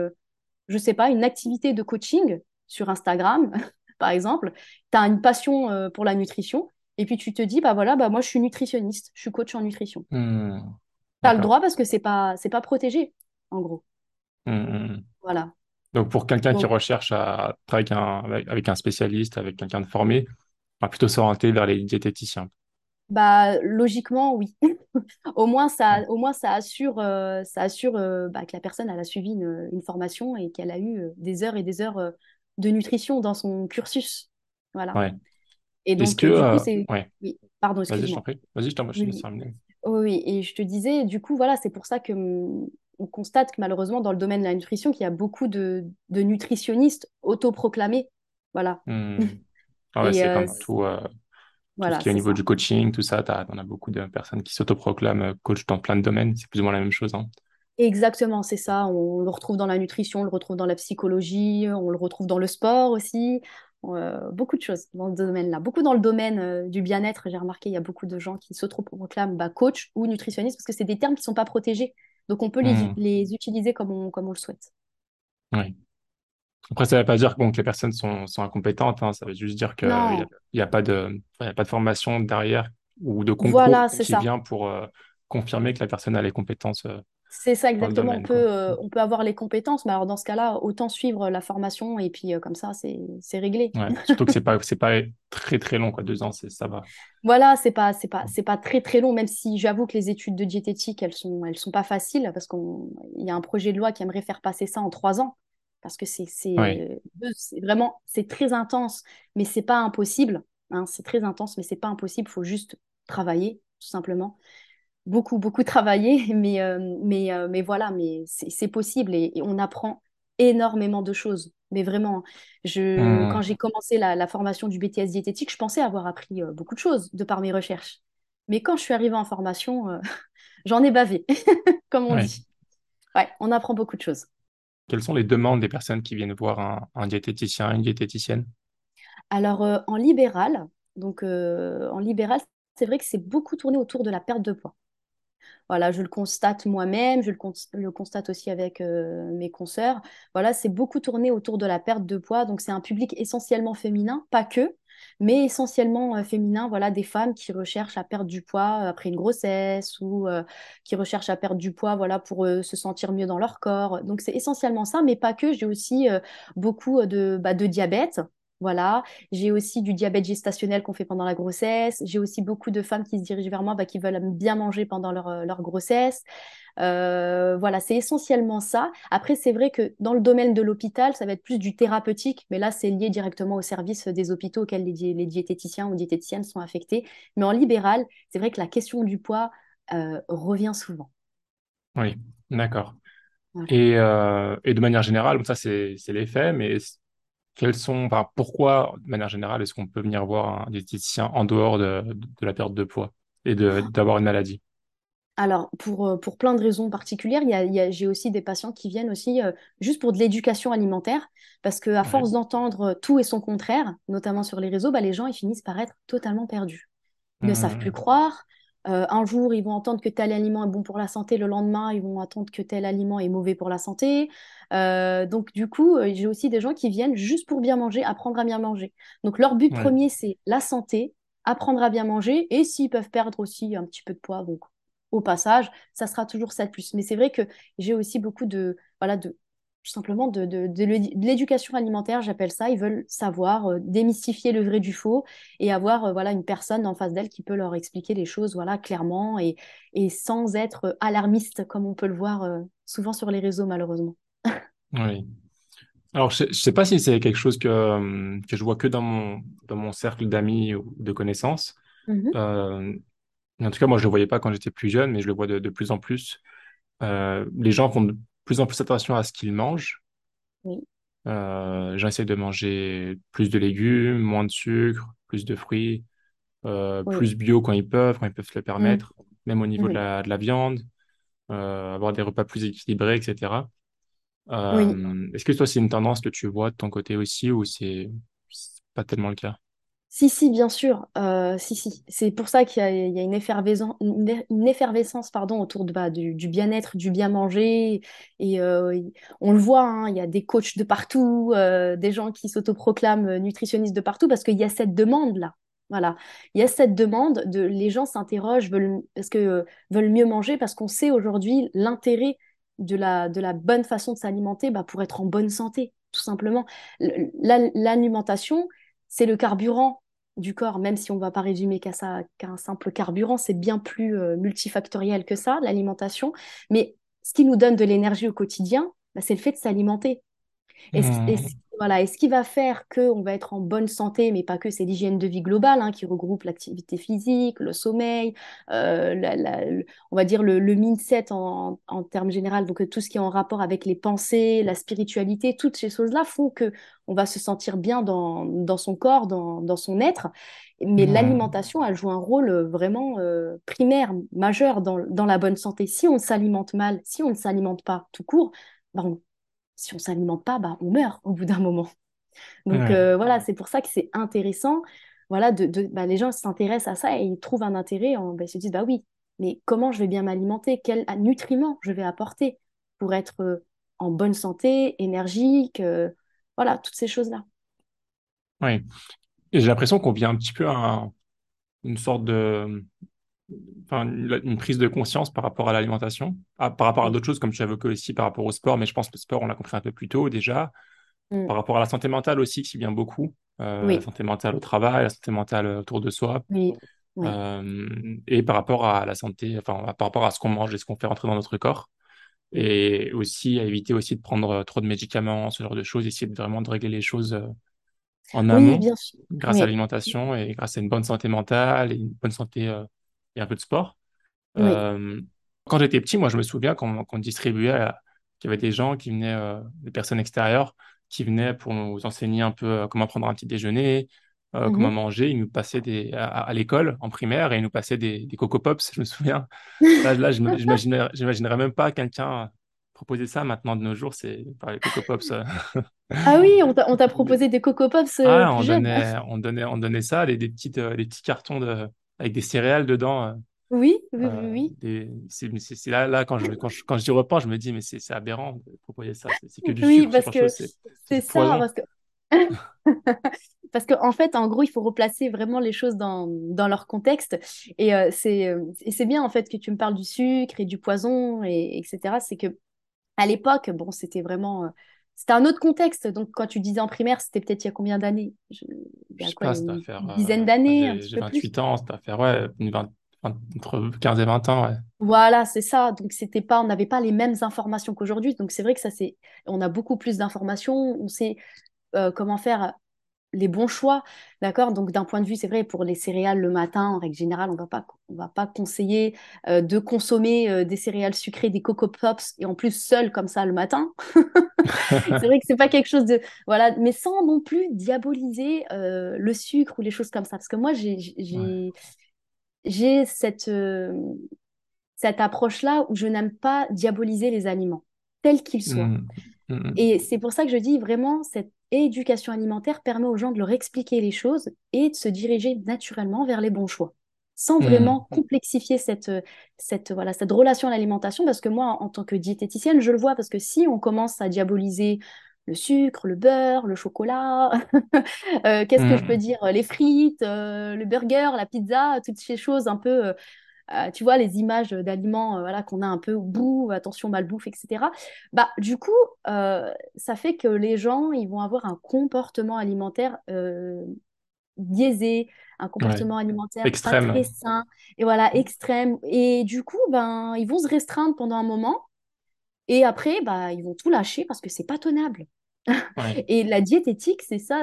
je sais pas, une activité de coaching sur Instagram, par exemple. Tu as une passion pour la nutrition. Et puis tu te dis, bah voilà, bah moi je suis nutritionniste, je suis coach en nutrition. Hmm. Tu as le D'accord. droit parce que c'est pas protégé, en gros. Hmm, hmm, hmm. Voilà. Donc, pour quelqu'un qui Donc, recherche à travailler avec un spécialiste, avec quelqu'un de formé, on va plutôt s'orienter vers les diététiciens. bah logiquement, oui. Hmm. Au moins ça assure bah, que la personne elle a suivi une formation et qu'elle a eu des heures et des heures de nutrition dans son cursus. Voilà. Ouais. Et Est-ce donc, que... du coup, c'est. ouais. Oui, pardon, Vas-y, je t'en excuse-moi. prie. Vas-y, je Oui, te laisse oui. terminer. Oui, oui, et je te disais, du coup, voilà, c'est pour ça que on constate que malheureusement, dans le domaine de la nutrition, qu'il y a beaucoup de nutritionnistes autoproclamés. Voilà. Hmm. Ah ouais, Et c'est comme tout ce voilà, qui est au c'est niveau ça. du coaching, tout ça, t'en as beaucoup de personnes qui s'autoproclament coach dans plein de domaines. C'est plus ou moins la même chose, hein. Exactement, c'est ça. On le retrouve dans la nutrition, on le retrouve dans la psychologie, on le retrouve dans le sport aussi. Beaucoup de choses dans ce domaine-là. Beaucoup dans le domaine du bien-être, j'ai remarqué, il y a beaucoup de gens qui s'autoproclament bah, coach ou nutritionniste parce que c'est des termes qui ne sont pas protégés. Donc, on peut les, Hmm. les utiliser comme on le souhaite. Ouais. Après, ça ne veut pas dire bon, que les personnes sont incompétentes, hein. Ça veut juste dire qu'il n'y a, Non, il y a pas il y a pas de formation derrière ou de concours voilà, c'est qui ça. vient pour confirmer que la personne a les compétences C'est ça dans le exactement. On domaine, peut, quoi. euh, on peut avoir les compétences, mais alors dans ce cas-là, autant suivre la formation et puis comme ça, c'est réglé. Ouais. Surtout que c'est pas très très long, quoi. 2 ans, ça va. Voilà, c'est pas très très long, même si j'avoue que les études de diététique, elles sont pas faciles parce qu'il y a un projet de loi qui aimerait faire passer ça en 3 ans parce que Ouais. c'est vraiment c'est très intense, mais c'est pas impossible. C'est très intense, mais c'est pas impossible. Il faut juste travailler, tout simplement. Beaucoup beaucoup travailler, mais voilà, mais c'est possible et on apprend énormément de choses. Mais vraiment, quand Hmm. j'ai commencé la formation du BTS diététique, je pensais avoir appris beaucoup de choses de par mes recherches. Mais quand je suis arrivée en formation, j'en ai bavé, comme on Ouais. dit. Ouais, on apprend beaucoup de choses. Quelles sont les demandes des personnes qui viennent voir un diététicien, une diététicienne? Alors, en libéral, c'est vrai que c'est beaucoup tourné autour de la perte de poids. Voilà, je le constate moi-même, je le constate aussi avec mes consoeurs. Voilà, c'est beaucoup tourné autour de la perte de poids. Donc, c'est un public essentiellement féminin, pas que, mais essentiellement féminin. Voilà, des femmes qui recherchent à perdre du poids après une grossesse ou qui recherchent à perdre du poids, voilà, pour se sentir mieux dans leur corps. Donc, c'est essentiellement ça, mais pas que. J'ai aussi beaucoup de diabète. Voilà. J'ai aussi du diabète gestationnel qu'on fait pendant la grossesse. J'ai aussi beaucoup de femmes qui se dirigent vers moi, qui veulent bien manger pendant leur grossesse. Voilà, c'est essentiellement ça. Après, c'est vrai que dans le domaine de l'hôpital, ça va être plus du thérapeutique, mais là, c'est lié directement au service des hôpitaux auxquels les diététiciens ou diététiciennes sont affectés. Mais en libéral, c'est vrai que la question du poids revient souvent. Oui, d'accord. Voilà. Et de manière générale, donc ça c'est les faits, mais quels sont, enfin, pourquoi, de manière générale, est-ce qu'on peut venir voir un diététicien en dehors de la perte de poids et d'avoir une maladie? Alors, pour plein de raisons particulières, j'ai aussi des patients qui viennent aussi juste pour de l'éducation alimentaire, parce qu'à Oui. force d'entendre tout et son contraire, notamment sur les réseaux, les gens ils finissent par être totalement perdus. Ils ne savent plus Mmh. croire. Un jour, ils vont entendre que tel aliment est bon pour la santé, le lendemain, ils vont attendre que tel aliment est mauvais pour la santé. Donc, du coup, j'ai aussi des gens qui viennent juste pour bien manger, apprendre à bien manger. Donc, leur but Oui. premier, c'est la santé, apprendre à bien manger, et s'ils peuvent perdre aussi un petit peu de poids, donc au passage, ça sera toujours ça de plus. Mais c'est vrai que j'ai aussi beaucoup voilà, tout simplement de l'éducation alimentaire, j'appelle ça. Ils veulent savoir démystifier le vrai du faux et avoir voilà, une personne en face d'elle qui peut leur expliquer les choses voilà, clairement et sans être alarmiste comme on peut le voir souvent sur les réseaux malheureusement. Oui. Alors, je sais pas si c'est quelque chose que je vois que dans mon cercle d'amis ou de connaissances. Mhm. Euh, mais en tout cas, moi, je le voyais pas quand j'étais plus jeune, mais je le vois de plus en plus. Les gens font de plus en plus attention à ce qu'ils mangent. Oui, Les gens essayent de manger plus de légumes, moins de sucre, plus de fruits, oui. plus bio quand ils peuvent se le Mhm. permettre, même au niveau Mhm. de la viande, avoir des repas plus équilibrés, etc. Oui. Est-ce que toi, c'est une tendance que tu vois de ton côté aussi ou c'est pas tellement le cas? Si, si, bien sûr. Si, si. C'est pour ça qu'il y a une effervescence pardon, autour du bien-être, du bien manger. Et on le voit, hein, il y a des coachs de partout, des gens qui s'autoproclament nutritionnistes de partout parce qu'il y a cette demande-là. Voilà. Il y a cette demande les gens s'interrogent, veulent mieux manger parce qu'on sait aujourd'hui l'intérêt de la bonne façon de s'alimenter pour être en bonne santé, tout simplement. L'alimentation, c'est le carburant du corps, même si on ne va pas résumer qu'à ça, qu'à un simple carburant, c'est bien plus multifactoriel que ça, l'alimentation. Mais ce qui nous donne de l'énergie au quotidien, c'est le fait de s'alimenter. Hmm. Voilà, et ce qui va faire qu'on va être en bonne santé, mais pas que, c'est l'hygiène de vie globale hein, qui regroupe l'activité physique, le sommeil, on va dire le mindset en termes généraux, donc tout ce qui est en rapport avec les pensées, la spiritualité, toutes ces choses-là font que on va se sentir bien dans son corps, dans son être. Mais Hmm. l'alimentation, elle joue un rôle vraiment primaire, majeur dans la bonne santé. Si on s'alimente mal, si on ne s'alimente pas tout court, si on s'alimente pas, on meurt au bout d'un moment. Donc Ouais. voilà, c'est pour ça que c'est intéressant. Voilà, les gens s'intéressent à ça et ils trouvent un intérêt. Ils se disent, bah oui, mais comment je vais bien m'alimenter? Quels nutriments je vais apporter pour être en bonne santé, énergique, voilà, toutes ces choses-là. Ouais. Et j'ai l'impression qu'on vient un petit peu à une sorte de, enfin, une prise de conscience par rapport à l'alimentation, par rapport à Oui. d'autres choses, comme tu as évoqué aussi par rapport au sport, mais je pense que le sport, on l'a compris un peu plus tôt déjà, Mm. par rapport à la santé mentale aussi, qui vient beaucoup, la Oui, santé mentale au travail, la santé mentale autour de soi, oui, oui, et par rapport à la santé, enfin, par rapport à ce qu'on mange et ce qu'on fait rentrer dans notre corps, et aussi à éviter aussi de prendre trop de médicaments, ce genre de choses, essayer de vraiment de régler les choses en oui, amont, bien sûr. grâce à Oui, l'alimentation et grâce à une bonne santé mentale et une bonne santé et un peu de sport. oui. Euh, Quand j'étais petit, moi, je me souviens qu'on distribuait, qu'il y avait des gens qui venaient, des personnes extérieures, qui venaient pour nous enseigner un peu comment prendre un petit déjeuner, comment Mhm. manger. Ils nous passaient à l'école, en primaire, et ils nous passaient des Coco Pops, je me souviens. Là, j'imaginerais même pas quelqu'un proposer ça maintenant de nos jours, c'est par les Coco Pops. Ah oui, on t'a proposé des Coco Pops Ah, plus jeune. on donnait ça, des petits cartons avec des céréales dedans. Oui, oui, oui, oui. C'est là, quand j'y repense, je me dis, mais c'est aberrant de proposer ça. C'est que du Oui, sucre, ce parce genre de choses, que c'est c'est du ça, poison. parce que en fait, en gros, il faut replacer vraiment les choses dans leur contexte. Et c'est bien en fait que tu me parles du sucre et du poison, etc. C'est que à l'époque, bon, c'était un autre contexte. Donc, quand tu disais en primaire, c'était peut-être il y a combien d'années? Il y Je a sais quoi? Il pas, y a ça doit une faire. dizaine d'années, un petit J'ai peu plus. 28 ans, ça doit faire, ouais, entre 15 et 20 ans, ouais. Voilà, c'est ça. Donc, c'était pas, on n'avait pas les mêmes informations qu'aujourd'hui. Donc, c'est vrai que on a beaucoup plus d'informations. On sait comment faire les bons choix, d'accord? Donc, d'un point de vue, c'est vrai, pour les céréales le matin, en règle générale, on va pas conseiller de consommer des céréales sucrées, des Coco Pops, et en plus seul comme ça le matin. C'est vrai que c'est pas quelque chose de, voilà, mais sans non plus diaboliser le sucre ou les choses comme ça. Parce que moi, Ouais. j'ai cette approche-là où je n'aime pas diaboliser les aliments, tels qu'ils soient. Hmm. Hmm. Et c'est pour ça que je dis vraiment, cette éducation alimentaire permet aux gens de leur expliquer les choses et de se diriger naturellement vers les bons choix, sans Hmm. vraiment complexifier voilà, cette relation à l'alimentation, parce que moi, en tant que diététicienne, je le vois, parce que si on commence à diaboliser le sucre, le beurre, le chocolat, qu'est-ce que je peux Hmm. dire, les frites, le burger, la pizza, toutes ces choses un peu tu vois, les images d'aliments voilà, qu'on a un peu au bout, attention malbouffe, etc. Bah, du coup, ça fait que les gens, ils vont avoir un comportement alimentaire biaisé, un Ouais. comportement alimentaire pas très Extrême. sain, et voilà, extrême. Et du coup, ben, ils vont se restreindre pendant un moment, et après, bah, ils vont tout lâcher parce que c'est pas tenable. Ouais. Et la diététique, c'est ça,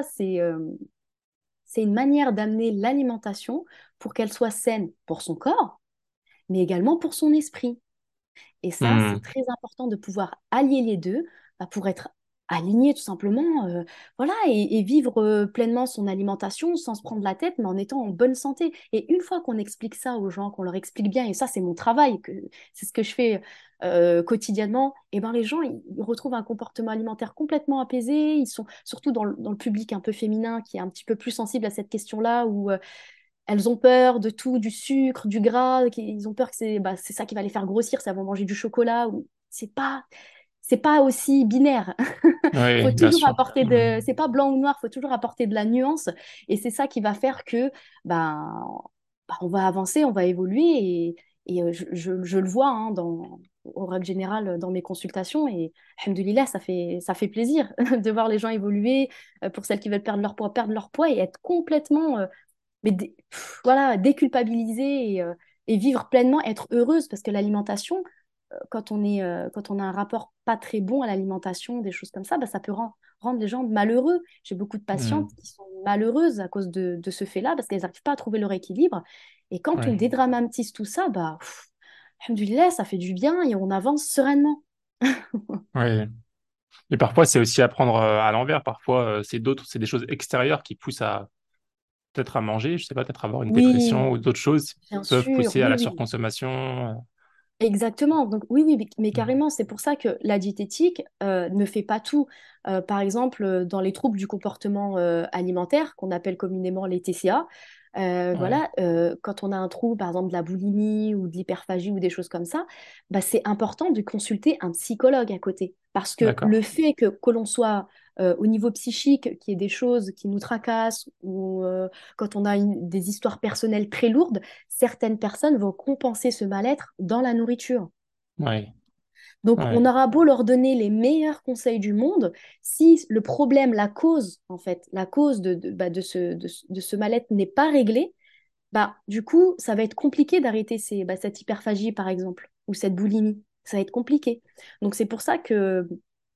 c'est une manière d'amener l'alimentation pour qu'elle soit saine pour son corps, mais également pour son esprit. Et ça, c'est Hmm. très important de pouvoir allier les deux bah, pour être aligné tout simplement, voilà, et vivre pleinement son alimentation sans se prendre la tête, mais en étant en bonne santé. Et une fois qu'on explique ça aux gens, qu'on leur explique bien, et ça, c'est mon travail, c'est ce que je fais quotidiennement, et ben les gens, ils retrouvent un comportement alimentaire complètement apaisé. Ils sont surtout dans le public un peu féminin qui est un petit peu plus sensible à cette question-là, où elles ont peur de tout, du sucre, du gras, ils ont peur que c'est ça qui va les faire grossir, ça vont manger du chocolat. C'est pas aussi binaire. Oui, Faut bien toujours sûr. apporter Hmm. c'est pas blanc ou noir, faut toujours apporter de la nuance. Et c'est ça qui va faire que ben, on va avancer, on va évoluer. Et je le vois en règle générale dans mes consultations. Et alhamdoulilah, ça fait plaisir de voir les gens évoluer. Pour celles qui veulent perdre leur poids et être complètement voilà, déculpabiliser et vivre pleinement, être heureuse, parce que l'alimentation, quand on a un rapport pas très bon à l'alimentation, des choses comme ça, bah, ça peut rendre les gens malheureux. J'ai beaucoup de Hmm. patientes qui sont malheureuses à cause de ce fait-là, parce qu'elles n'arrivent pas à trouver leur équilibre. Et quand on Ouais. dédramatise tout ça, bah, alhamdoulilah, ça fait du bien et on avance sereinement. Ouais. Et parfois, c'est aussi à prendre à l'envers. Parfois, c'est des choses extérieures qui poussent à peut-être à manger, je sais pas, peut-être avoir une Oui, dépression ou d'autres choses qui bien peuvent sûr, pousser à oui, la oui. surconsommation. Exactement. Donc oui, oui, mais Hmm. carrément, c'est pour ça que la diététique ne fait pas tout. Par exemple, dans les troubles du comportement alimentaire, qu'on appelle communément les TCA, Ouais. voilà, quand on a un trouble, par exemple de la boulimie ou de l'hyperphagie ou des choses comme ça, bah, c'est important de consulter un psychologue à côté. Parce que D'accord. le fait que l'on soit au niveau psychique, qu'il y ait des choses qui nous tracassent ou quand on a des histoires personnelles très lourdes, certaines personnes vont compenser ce mal-être dans la nourriture. Ouais. Donc, on Ouais. aura beau leur donner les meilleurs conseils du monde, si le problème, la cause, en fait, la cause bah, de ce mal-être n'est pas réglée, bah, du coup, ça va être compliqué d'arrêter cette hyperphagie, par exemple, ou cette boulimie. Ça va être compliqué. Donc, c'est pour ça que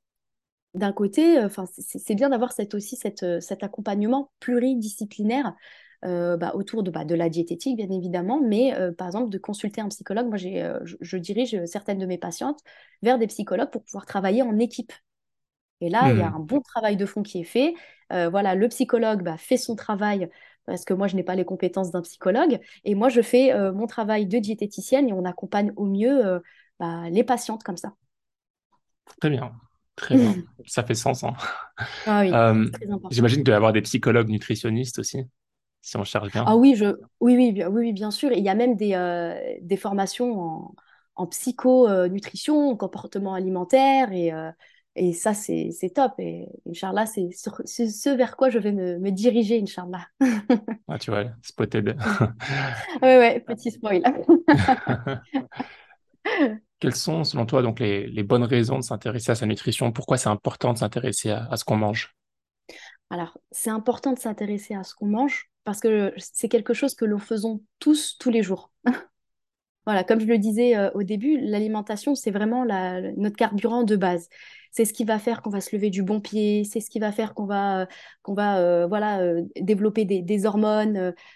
d'un côté, enfin, c'est bien d'avoir cet accompagnement pluridisciplinaire bah, autour de la diététique, bien évidemment, mais par exemple, de consulter un psychologue. Moi, je dirige certaines de mes patientes vers des psychologues pour pouvoir travailler en équipe. Et là, il y a un Hmm. bon travail de fond qui est fait. Voilà, le psychologue bah, fait son travail parce que moi, je n'ai pas les compétences d'un psychologue. Et moi, je fais mon travail de diététicienne et on accompagne au mieux bah, les patientes comme ça. Très bien. Très bien. Ça fait sens, hein. Ah oui, Euh, c'est très important. J'imagine qu'il doit y avoir des psychologues nutritionnistes aussi, si on cherche bien. Ah oui, oui, oui, bien sûr. Et il y a même des formations en psycho-nutrition, en comportement alimentaire. Et ça, c'est top. Et Inch'Allah, c'est ce vers quoi je vais me diriger, Inch'Allah. Ah, tu vois, spotted. Ouais, ouais, petit spoil. Quelles sont, selon toi, donc les bonnes raisons de s'intéresser à sa nutrition? Pourquoi c'est important de s'intéresser à ce qu'on mange? Alors, c'est important de s'intéresser à ce qu'on mange parce que c'est quelque chose que nous faisons tous les jours. Voilà, comme je le disais au début, l'alimentation, c'est vraiment notre carburant de base. C'est ce qui va faire qu'on va se lever du bon pied, c'est ce qui va faire qu'on va développer des hormones,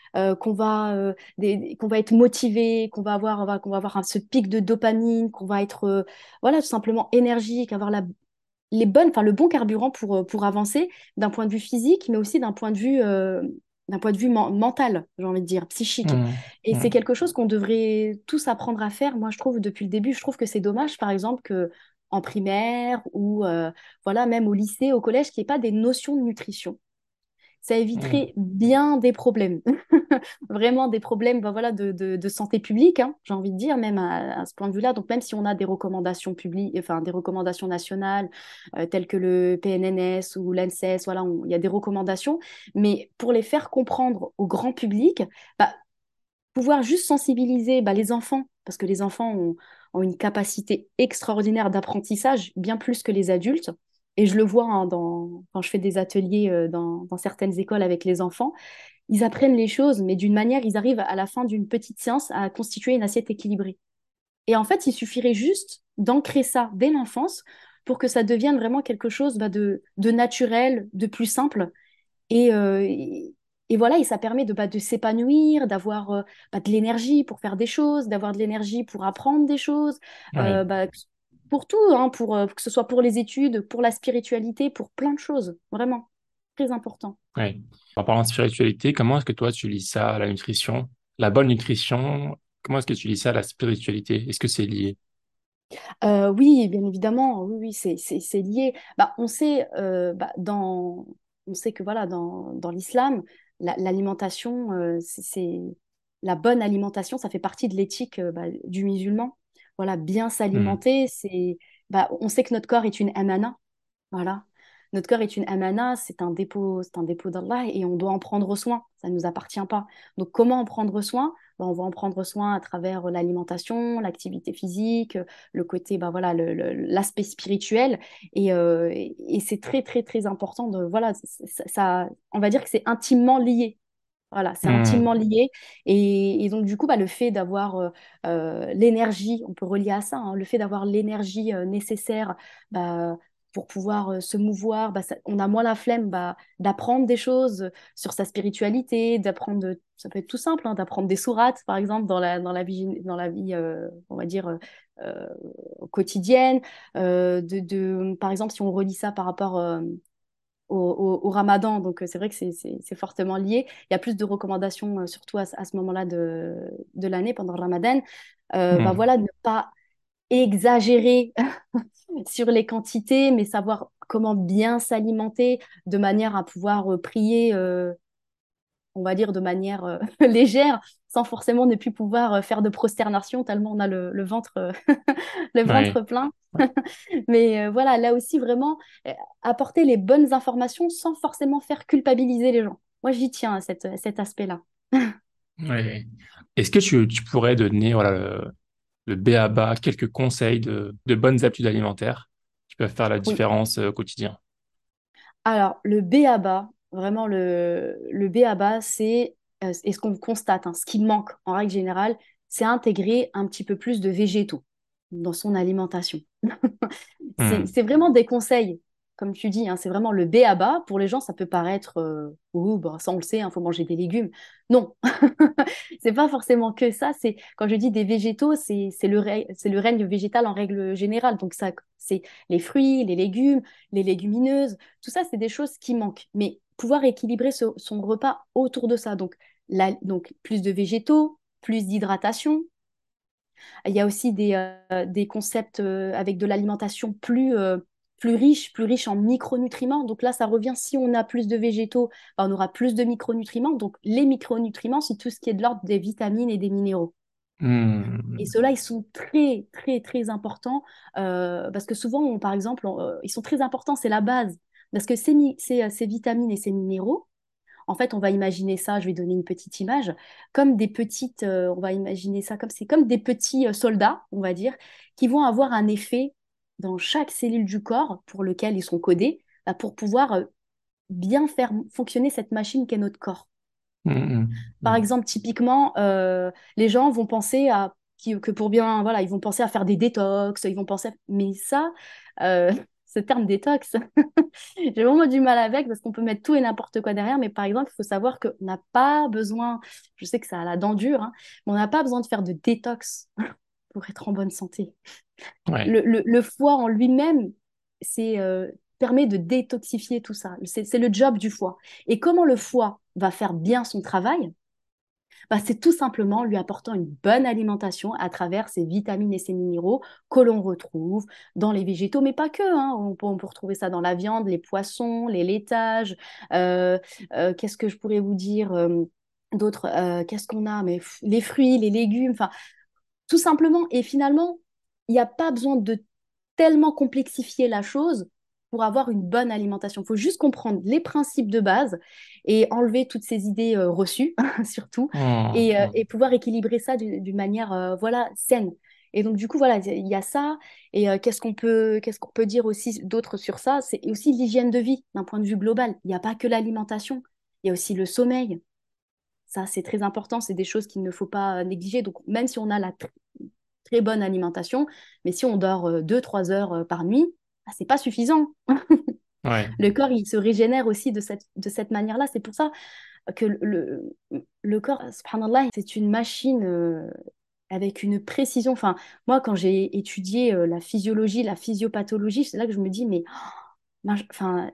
qu'on va être motivé, qu'on va avoir ce pic de dopamine, qu'on va être voilà, tout simplement énergique, avoir le bon carburant pour avancer d'un point de vue physique, mais aussi d'un point de vue mental, j'ai envie de dire, psychique. Hmm, Et c'est hmm, quelque chose qu'on devrait tous apprendre à faire. Moi, je trouve, depuis le début, je trouve que c'est dommage, par exemple, que en primaire ou voilà, même au lycée, au collège, qu'il n'y ait pas des notions de nutrition. Ça hmm. éviterait bien des problèmes, vraiment des problèmes ben voilà, de santé publique, hein, j'ai envie de dire, même à ce point de vue-là. Donc, même si on a des recommandations publiques, enfin des recommandations nationales, telles que le PNNS ou l'ANSES, voilà, il y a des recommandations, mais pour les faire comprendre au grand public, bah, pouvoir juste sensibiliser bah, les enfants, parce que les enfants ont une capacité extraordinaire d'apprentissage, bien plus que les adultes. Et je le vois hein, quand je fais des ateliers dans certaines écoles avec les enfants, ils apprennent les choses, mais d'une manière, ils arrivent à la fin d'une petite séance à constituer une assiette équilibrée. Et en fait, il suffirait juste d'ancrer ça dès l'enfance pour que ça devienne vraiment quelque chose bah, de naturel, de plus simple et voilà, et ça permet de s'épanouir, d'avoir bah, de l'énergie pour faire des choses, d'avoir de l'énergie pour apprendre des choses, Oui, bah, pour tout, hein, que ce soit pour les études, pour la spiritualité, pour plein de choses, vraiment, très important. oui. En parlant de spiritualité, comment est-ce que toi tu lis ça à la nutrition? La bonne nutrition, comment est-ce que tu lis ça à la spiritualité? Est-ce que c'est lié? Oui, bien évidemment, oui, oui, c'est lié. Bah, on sait que voilà, dans l'islam, l'alimentation, la bonne alimentation, ça fait partie de l'éthique bah, du musulman. Voilà, bien Hmm, s'alimenter, bah, on sait que notre corps est une amana, voilà. Notre corps est une amana, c'est un dépôt d'Allah et on doit en prendre soin. Ça ne nous appartient pas. Donc, comment en prendre soin? Ben, on va en prendre soin à travers l'alimentation, l'activité physique, le côté, ben voilà, l'aspect spirituel. Et c'est très, très, très important de, voilà, on va dire que c'est intimement lié. Voilà, c'est intimement hmm, lié. Et donc, du coup, bah, le fait d'avoir l'énergie, on peut relier à ça, hein, le fait d'avoir l'énergie nécessaire bah, pour pouvoir se mouvoir, bah, on a moins la flemme bah, d'apprendre des choses sur sa spiritualité, ça peut être tout simple, hein, d'apprendre des sourates, par exemple, dans la vie on va dire, euh, quotidienne. Par exemple, si on relie ça par rapport au Ramadan. Donc, c'est vrai que c'est fortement lié. Il y a plus de recommandations, surtout à ce moment-là de l'année, pendant le Ramadan. Bah hmm. voilà, ne pas exagérer sur les quantités, mais savoir comment bien s'alimenter de manière à pouvoir prier, on va dire, de manière légère, sans forcément ne plus pouvoir faire de prosternation, tellement on a le ventre, le Ouais. ventre plein. Mais voilà, là aussi, vraiment, apporter les bonnes informations sans forcément faire culpabiliser les gens. Moi, j'y tiens à cet aspect-là. Ouais. Est-ce que tu pourrais donner voilà, le b.a.-ba, quelques conseils de bonnes habitudes alimentaires qui peuvent faire la Oui. différence au quotidien? Alors, le B.A.-ba, vraiment le B.A.-ba, et ce qu'on constate, hein, ce qui manque en règle générale, c'est intégrer un petit peu plus de végétaux dans son alimentation. Hmm. C'est vraiment des conseils, comme tu dis, hein, c'est vraiment le b.a.-ba. Pour les gens, ça peut paraître, oh, bah, ça on le sait, il faut manger des légumes. Non, c'est pas forcément que ça. Quand je dis des végétaux, c'est le règne végétal en règle générale. Donc ça, c'est les fruits, les légumes, les légumineuses. Tout ça, c'est des choses qui manquent. Mais pouvoir équilibrer son repas autour de ça. Donc plus de végétaux, plus d'hydratation, il y a aussi des concepts avec de l'alimentation plus riche en micronutriments. Donc là, ça revient, si on a plus de végétaux, ben, on aura plus de micronutriments. Donc les micronutriments, c'est tout ce qui est de l'ordre des vitamines et des minéraux. Et Hmm. ceux-là, ils sont très, très, très importants parce que souvent, par exemple, ils sont très importants, c'est la base. Parce que ces vitamines et ces minéraux, En fait, on va imaginer ça, je vais donner une petite image, comme des petites, on va imaginer ça comme c'est comme des petits soldats, on va dire, qui vont avoir un effet dans chaque cellule du corps pour lequel ils sont codés, bah, pour pouvoir bien faire fonctionner cette machine qu'est notre corps. Par Mm. exemple, typiquement, les gens vont penser que pour bien, voilà, ils vont penser à faire des détox, ils vont penser, mais ça, euh, ce terme détox, j'ai vraiment du mal avec parce qu'on peut mettre tout et n'importe quoi derrière. Mais par exemple, il faut savoir qu'on n'a pas besoin, je sais que ça a la dent dure, hein, mais on n'a pas besoin de faire de détox pour être en bonne santé. Ouais. Le foie en lui-même, c'est permet de détoxifier tout ça. C'est le job du foie. Et comment le foie va faire bien son travail? Bah, c'est tout simplement lui apportant une bonne alimentation à travers ces vitamines et ces minéraux que l'on retrouve dans les végétaux, mais pas que, hein. On peut retrouver ça dans la viande, les poissons, les laitages. Euh, qu'est-ce que je pourrais vous dire d'autres qu'est-ce qu'on a? Mais les fruits, les légumes, enfin, tout simplement. Et finalement, il n'y a pas besoin de tellement complexifier la chose pour avoir une bonne alimentation. Il faut juste comprendre les principes de base et enlever toutes ces idées reçues, surtout, et pouvoir équilibrer ça d'une manière voilà, saine. Et donc, du coup, voilà, il y a ça. Et qu'est-ce qu'on peut dire aussi d'autre sur ça? C'est aussi l'hygiène de vie d'un point de vue global. Il n'y a pas que l'alimentation, il y a aussi le sommeil. Ça, c'est très important. C'est des choses qu'il ne faut pas négliger. Donc, même si on a la très bonne alimentation, mais si on dort 2-3 heures par nuit, bah, c'est pas suffisant. Ouais. Le corps, il se régénère aussi de cette manière-là. C'est pour ça que le corps, subhanallah, c'est une machine avec une précision. Enfin, moi, quand j'ai étudié la physiologie, la physiopathologie, c'est là que je me dis, mais enfin,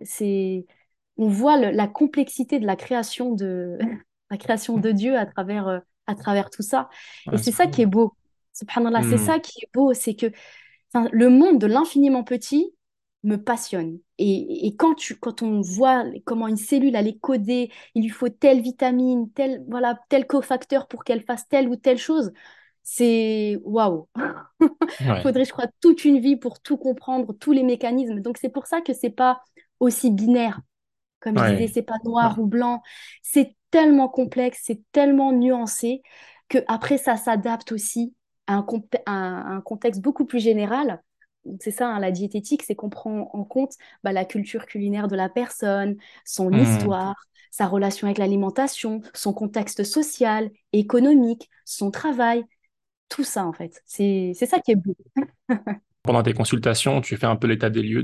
on voit la complexité de la création de, la création de Dieu à travers tout ça. Et Ouais, c'est ça qui est beau. Subhanallah, c'est Mm. ça qui est beau, c'est que enfin, le monde de l'infiniment petit me passionne. Et quand on voit comment une cellule, elle est codée, il lui faut telle vitamine, voilà, tel cofacteur pour qu'elle fasse telle ou telle chose, c'est waouh. Ouais. Faudrait, je crois, toute une vie pour tout comprendre, tous les mécanismes. Donc c'est pour ça que c'est pas aussi binaire. Comme je disais, Ouais. c'est pas noir ou blanc. C'est tellement complexe, c'est tellement nuancé que après ça s'adapte aussi à un contexte beaucoup plus général. C'est ça, hein, la diététique, c'est qu'on prend en compte bah, la culture culinaire de la personne, son Mm. histoire, sa relation avec l'alimentation, son contexte social, économique, son travail, tout ça en fait. C'est ça qui est beau. Pendant tes consultations, tu fais un peu l'état des lieux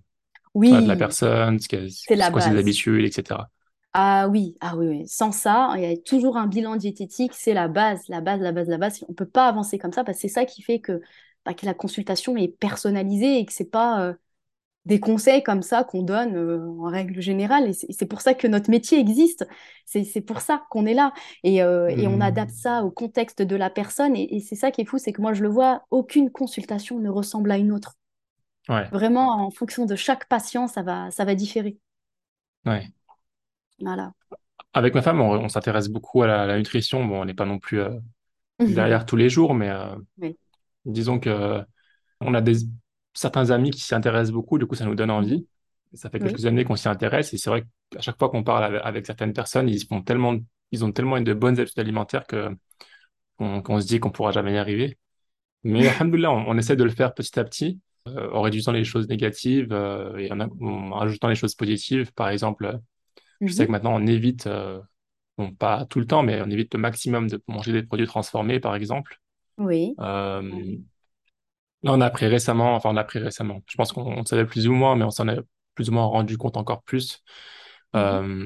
de la Oui, personne, c'est la c'est quoi ses base. habitudes, etc. Ah oui, ah oui, oui. Sans ça, il y a toujours un bilan diététique, c'est la base, la base, la base, la base. On peut pas avancer comme ça parce que c'est ça qui fait que la consultation est personnalisée et que c'est pas des conseils comme ça qu'on donne en règle générale. Et c'est pour ça que notre métier existe. C'est pour ça qu'on est là. Et on adapte Mm. ça au contexte de la personne. Et c'est ça qui est fou, c'est que moi je le vois, aucune consultation ne ressemble à une autre. Ouais. Vraiment, en fonction de chaque patient, ça va différer. Ouais. Voilà. Avec ma femme, on s'intéresse beaucoup à la nutrition. Bon, on n'est pas non plus derrière tous les jours, mais Oui. disons que on a certains amis qui s'y intéressent beaucoup, du coup, ça nous donne Mhm. envie. Ça fait Oui. quelques années qu'on s'y intéresse, et c'est vrai qu'à chaque fois qu'on parle avec certaines personnes, ils ont tellement de bonnes habitudes alimentaires qu'on se dit qu'on pourra jamais y arriver. Mais alhamdoulilah, on essaie de le faire petit à petit, en réduisant les choses négatives et en rajoutant les choses positives. Par exemple, je sais que Mhm. maintenant on évite, bon, pas tout le temps, mais on évite le maximum de manger des produits transformés, par exemple. Oui. Euh, Là, on a appris récemment. Je pense qu'on savait plus ou moins, mais on s'en est plus ou moins rendu compte encore plus Mhm. euh,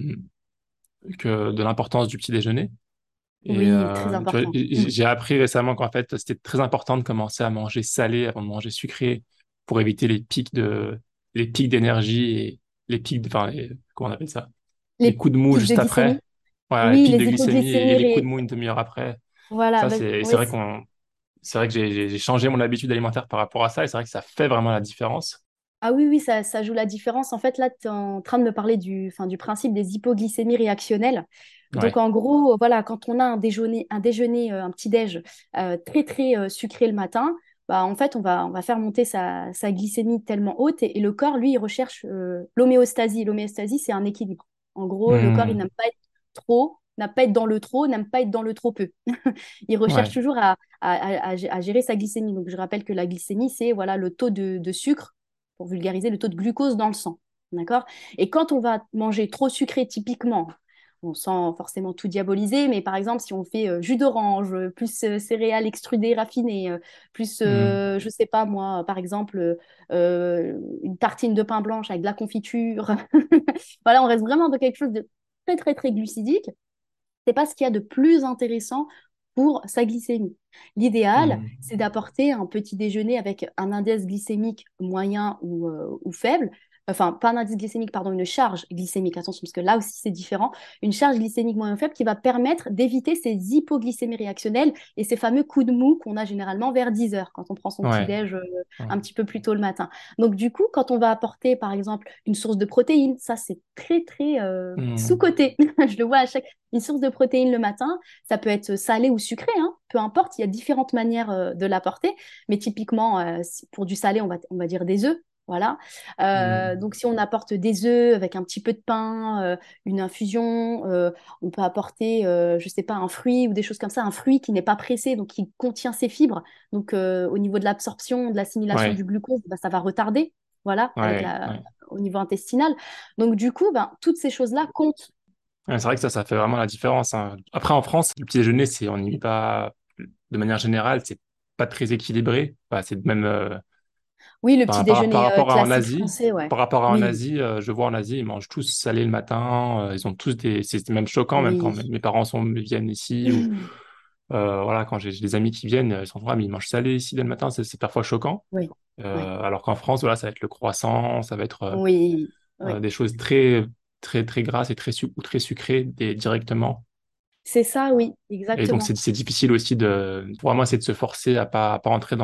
que de l'importance du petit déjeuner. Et Oui, très tu vois, important. Mm. j'ai appris récemment qu'en fait, c'était très important de commencer à manger salé avant de manger sucré pour éviter les pics d'énergie et les pics, comment on appelle ça? Les Les coups de mou pics de juste glycémie? après. Voilà, les Oui, pics de les glycémie et hypoglycémies. les coups de mou une demi-heure après. Voilà. Ça, Bah, c'est oui, vrai c'est vrai que j'ai changé mon habitude alimentaire par rapport à ça et c'est vrai que ça fait vraiment la différence. ah oui, oui, ça joue la différence. En fait, là, tu es en train de me parler enfin, du principe des hypoglycémies réactionnelles. Donc, Ouais. en gros, voilà, quand on a un déjeuner, un petit-déj très, très sucré le matin, bah, en fait, on va faire monter sa glycémie tellement haute et le corps, lui, il recherche l'homéostasie. L'homéostasie, c'est un équilibre. En gros, le corps, il Hmm. n'aime pas trop, n'aime pas être dans le trop, n'aime pas être dans le trop peu. Il recherche Ouais. toujours à gérer sa glycémie. Donc, je rappelle que la glycémie, c'est voilà, le taux de sucre, pour vulgariser, le taux de glucose dans le sang. D'accord? Et quand on va manger trop sucré, typiquement, on sent forcément tout diaboliser, mais par exemple, si on fait jus d'orange, plus céréales extrudées, raffinées, plus, Hmm. je sais pas moi, par exemple, une tartine de pain blanche avec de la confiture. Voilà, on reste vraiment dans quelque chose de très, très, très glucidique. C'est pas ce qu'il y a de plus intéressant pour sa glycémie. L'idéal, Hmm. c'est d'apporter un petit déjeuner avec un indice glycémique moyen ou faible. Enfin, pas un indice glycémique, pardon, une charge glycémique, attention, parce que là aussi c'est différent. Une charge glycémique moyen ou faible qui va permettre d'éviter ces hypoglycémies réactionnelles et ces fameux coups de mou qu'on a généralement vers 10 heures quand on prend son Ouais. petit-déj Ouais. un petit peu plus tôt le matin. Donc, du coup, quand on va apporter, par exemple, une source de protéines, ça c'est très, très Hmm. sous-coté. Je le vois à chaque une source de protéines le matin, ça peut être salé ou sucré, hein, peu importe, il y a différentes manières de l'apporter, mais typiquement, pour du salé, on va dire des œufs, voilà. Hmm. Donc si on apporte des œufs avec un petit peu de pain, une infusion, on peut apporter, je sais pas, un fruit ou des choses comme ça, un fruit qui n'est pas pressé, donc qui contient ses fibres, donc au niveau de l'absorption, de l'assimilation Ouais. du glucose, bah, ça va retarder, voilà, Ouais. Ouais. au niveau intestinal. Donc du coup, ben, toutes ces choses-là comptent. Ouais, c'est vrai que ça fait vraiment la différence, hein. Après, en France, le petit déjeuner, on n'y vit pas, de manière générale, c'est pas très équilibré. Enfin, c'est même, Oui, le petit par déjeuner rapport à en classique Asie, français, ouais. par rapport à en Oui, Asie, je vois en Asie, ils mangent tous salé le matin, ils ont tous c'est même choquant, même quand oui. mes parents viennent ici, ou, voilà, quand j'ai des amis qui viennent, ils sont, ah, mais ils mangent salé ici dès le matin, c'est parfois choquant. Oui, oui, Alors qu'en France, voilà, ça va être le croissant, ça va être oui, oui. des choses très, très, très grasses et ou très sucrées directement. C'est ça, oui, Et donc, exactement. c'est difficile aussi pour moi, c'est de se forcer à pas entrer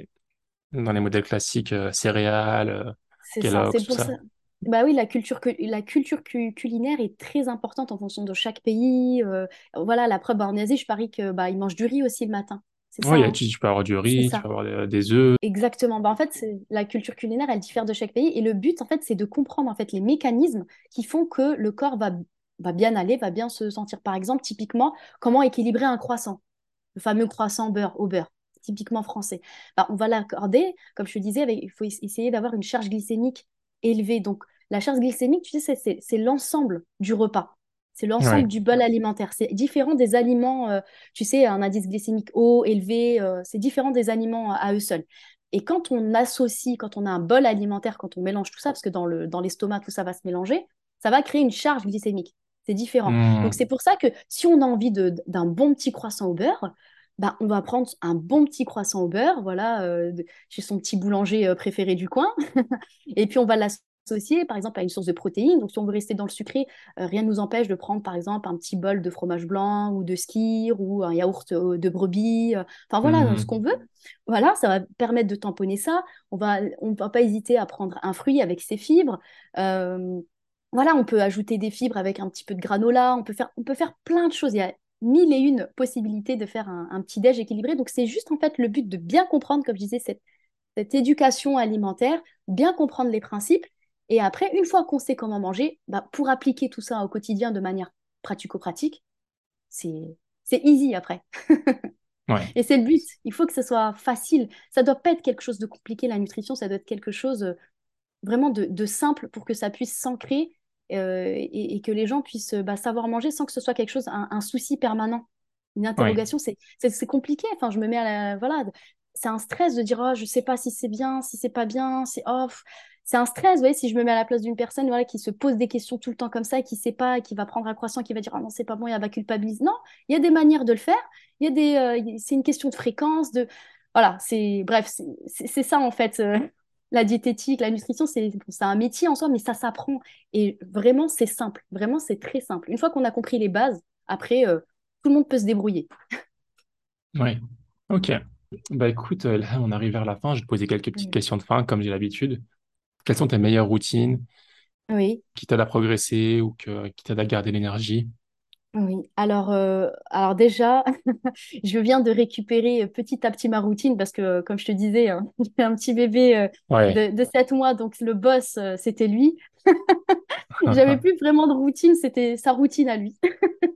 dans les modèles classiques, céréales, C'est ça. Kellogg's, C'est tout pour ça. ça. Bah oui, la culture culinaire est très importante en fonction de chaque pays. Voilà, la preuve, bah, en Asie, je parie que bah, ils mangent du riz aussi le matin. C'est ça, Oui, hein. tu peux avoir du C'est riz, tu ça. peux avoir des œufs. Exactement. Bah, en fait, la culture culinaire, elle diffère de chaque pays. Et le but, en fait, c'est de comprendre en fait, les mécanismes qui font que le corps va bien aller, va bien se sentir. Par exemple, typiquement, comment équilibrer un croissant. Le fameux croissant beurre au beurre, typiquement français. Bah, on va l'accorder, comme je te disais, il faut essayer d'avoir une charge glycémique élevée. Donc, la charge glycémique, tu sais, c'est l'ensemble du repas. C'est l'ensemble Ouais, du bol alimentaire. C'est différent des aliments, tu sais, un indice glycémique haut, élevé, c'est différent des aliments à eux seuls. Et quand on associe, quand on a un bol alimentaire, quand on mélange tout ça, parce que dans l'estomac, tout ça va se mélanger, ça va créer une charge glycémique. C'est différent. Donc, hmm, c'est pour ça que si on a envie d'un bon petit croissant au beurre, bah, on va prendre un bon petit croissant au beurre, voilà, chez son petit boulanger préféré du coin. Et puis, on va l'associer, par exemple, à une source de protéines. Donc, si on veut rester dans le sucré, rien ne nous empêche de prendre, par exemple, un petit bol de fromage blanc ou de skyr ou un yaourt de brebis. Enfin, voilà, ce qu'on hmm. veut. Voilà, ça va permettre de tamponner ça. On va pas hésiter à prendre un fruit avec ses fibres. Euh, voilà, on peut ajouter des fibres avec un petit peu de granola. On peut faire plein de choses. Il y a mille et une possibilités de faire un petit déj équilibré. Donc, c'est juste en fait le but de bien comprendre, comme je disais, cette éducation alimentaire, bien comprendre les principes. Et après, une fois qu'on sait comment manger, bah, pour appliquer tout ça au quotidien de manière pratico-pratique, c'est easy après. Ouais, Et c'est le but. Il faut que ce soit facile. Ça doit pas être quelque chose de compliqué, la nutrition. Ça doit être quelque chose vraiment de simple pour que ça puisse s'ancrer et que les gens puissent bah, savoir manger sans que ce soit quelque chose, un souci permanent. Une ouais, interrogation, c'est compliqué. Enfin, je me mets voilà, c'est un stress de dire, oh, je sais pas si c'est bien, si c'est pas bien, c'est un stress, vous voyez, si je me mets à la place d'une personne voilà, qui se pose des questions tout le temps comme ça, et qui sait pas, et qui va prendre un croissant, qui va dire, oh non, c'est pas bon, et elle va culpabiliser. Non, il y a des manières de le faire. Il y a c'est une question de fréquence, voilà, bref, c'est ça en fait. La diététique, la nutrition, c'est un métier en soi, mais ça s'apprend. Et vraiment, c'est simple. Vraiment, c'est très simple. Une fois qu'on a compris les bases, après, tout le monde peut se débrouiller. ouais. Ok. Bah écoute, là, on arrive vers la fin. Je vais te poser quelques petites Mm. questions de fin, comme j'ai l'habitude. Quelles sont tes meilleures routines Oui, qui t'aident à progresser ou qui t'aident à garder l'énergie? oui. Alors déjà, je viens de récupérer petit à petit ma routine parce que, comme je te disais, hein, j'ai un petit bébé Ouais. de 7 mois, donc le boss, c'était lui. J'avais plus vraiment de routine, c'était sa routine à lui.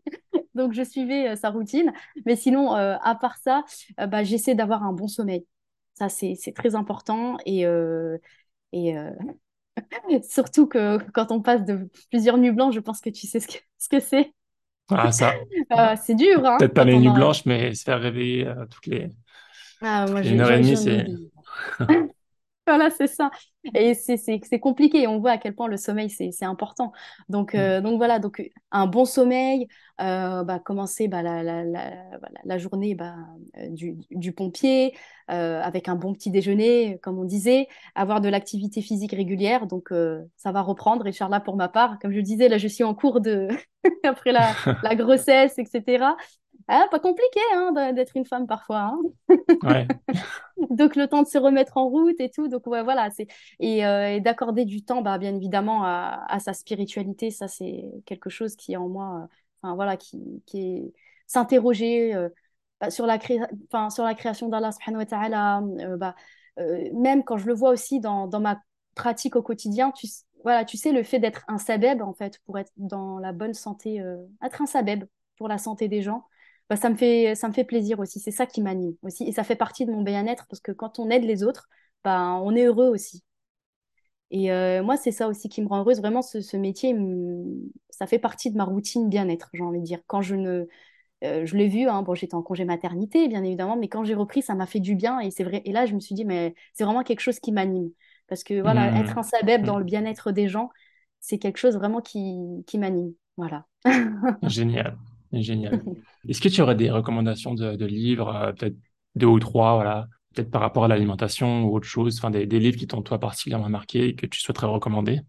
Donc, je suivais sa routine. Mais sinon, à part ça, bah, j'essaie d'avoir un bon sommeil. Ça, c'est très important. Et surtout que quand on passe de plusieurs nuits blanches, je pense que tu sais ce que c'est. Ah, ça. Ah, C'est dur, hein, peut-être pas quand les on nuits a... blanches, mais se faire réveiller Ah, moi, toutes les 1 heure et demie, j'en ai c'est. des... Voilà, c'est ça. Et c'est compliqué. On voit à quel point le sommeil, c'est important. Donc voilà, donc un bon sommeil, bah, commencer bah, voilà, la journée bah, du pompier, avec un bon petit déjeuner, comme on disait, avoir de l'activité physique régulière. Donc ça va reprendre. Et Inch'Allah, pour ma part, comme je disais, là, je suis en cours de... après la grossesse, etc. Ah, pas compliqué hein, d'être une femme parfois. Hein. Ouais, Donc le temps de se remettre en route et tout. Donc ouais, voilà, et d'accorder du temps, bah, bien évidemment, à sa spiritualité. Ça, c'est quelque chose qui est en moi, enfin voilà, qui est s'interroger bah, enfin, sur la création d'Allah subhanahu wa ta'ala. Bah, même quand je le vois aussi dans ma pratique au quotidien, voilà, tu sais, le fait d'être un sabeb, en fait, pour être dans la bonne santé, être un sabeb pour la santé des gens bah, ça me fait plaisir aussi. C'est ça qui m'anime aussi. Et ça fait partie de mon bien-être parce que quand on aide les autres, bah, on est heureux aussi. Et moi, c'est ça aussi qui me rend heureuse. Vraiment, ce métier, ça fait partie de ma routine bien-être, j'ai envie de dire. Quand je l'ai vu, hein, bon, j'étais en congé maternité, bien évidemment, mais quand j'ai repris, ça m'a fait du bien. Et c'est vrai. Et là, je me suis dit, mais c'est vraiment quelque chose qui m'anime. Parce que voilà, être Hmm. un sabeb dans le Hmm. bien-être des gens, c'est quelque chose vraiment qui m'anime. Voilà. Génial, génial. Est-ce que tu aurais des recommandations de livres, peut-être 2 ou 3, voilà, peut-être par rapport à l'alimentation ou autre chose, enfin des livres qui t'ont toi particulièrement marqué et que tu souhaiterais recommander?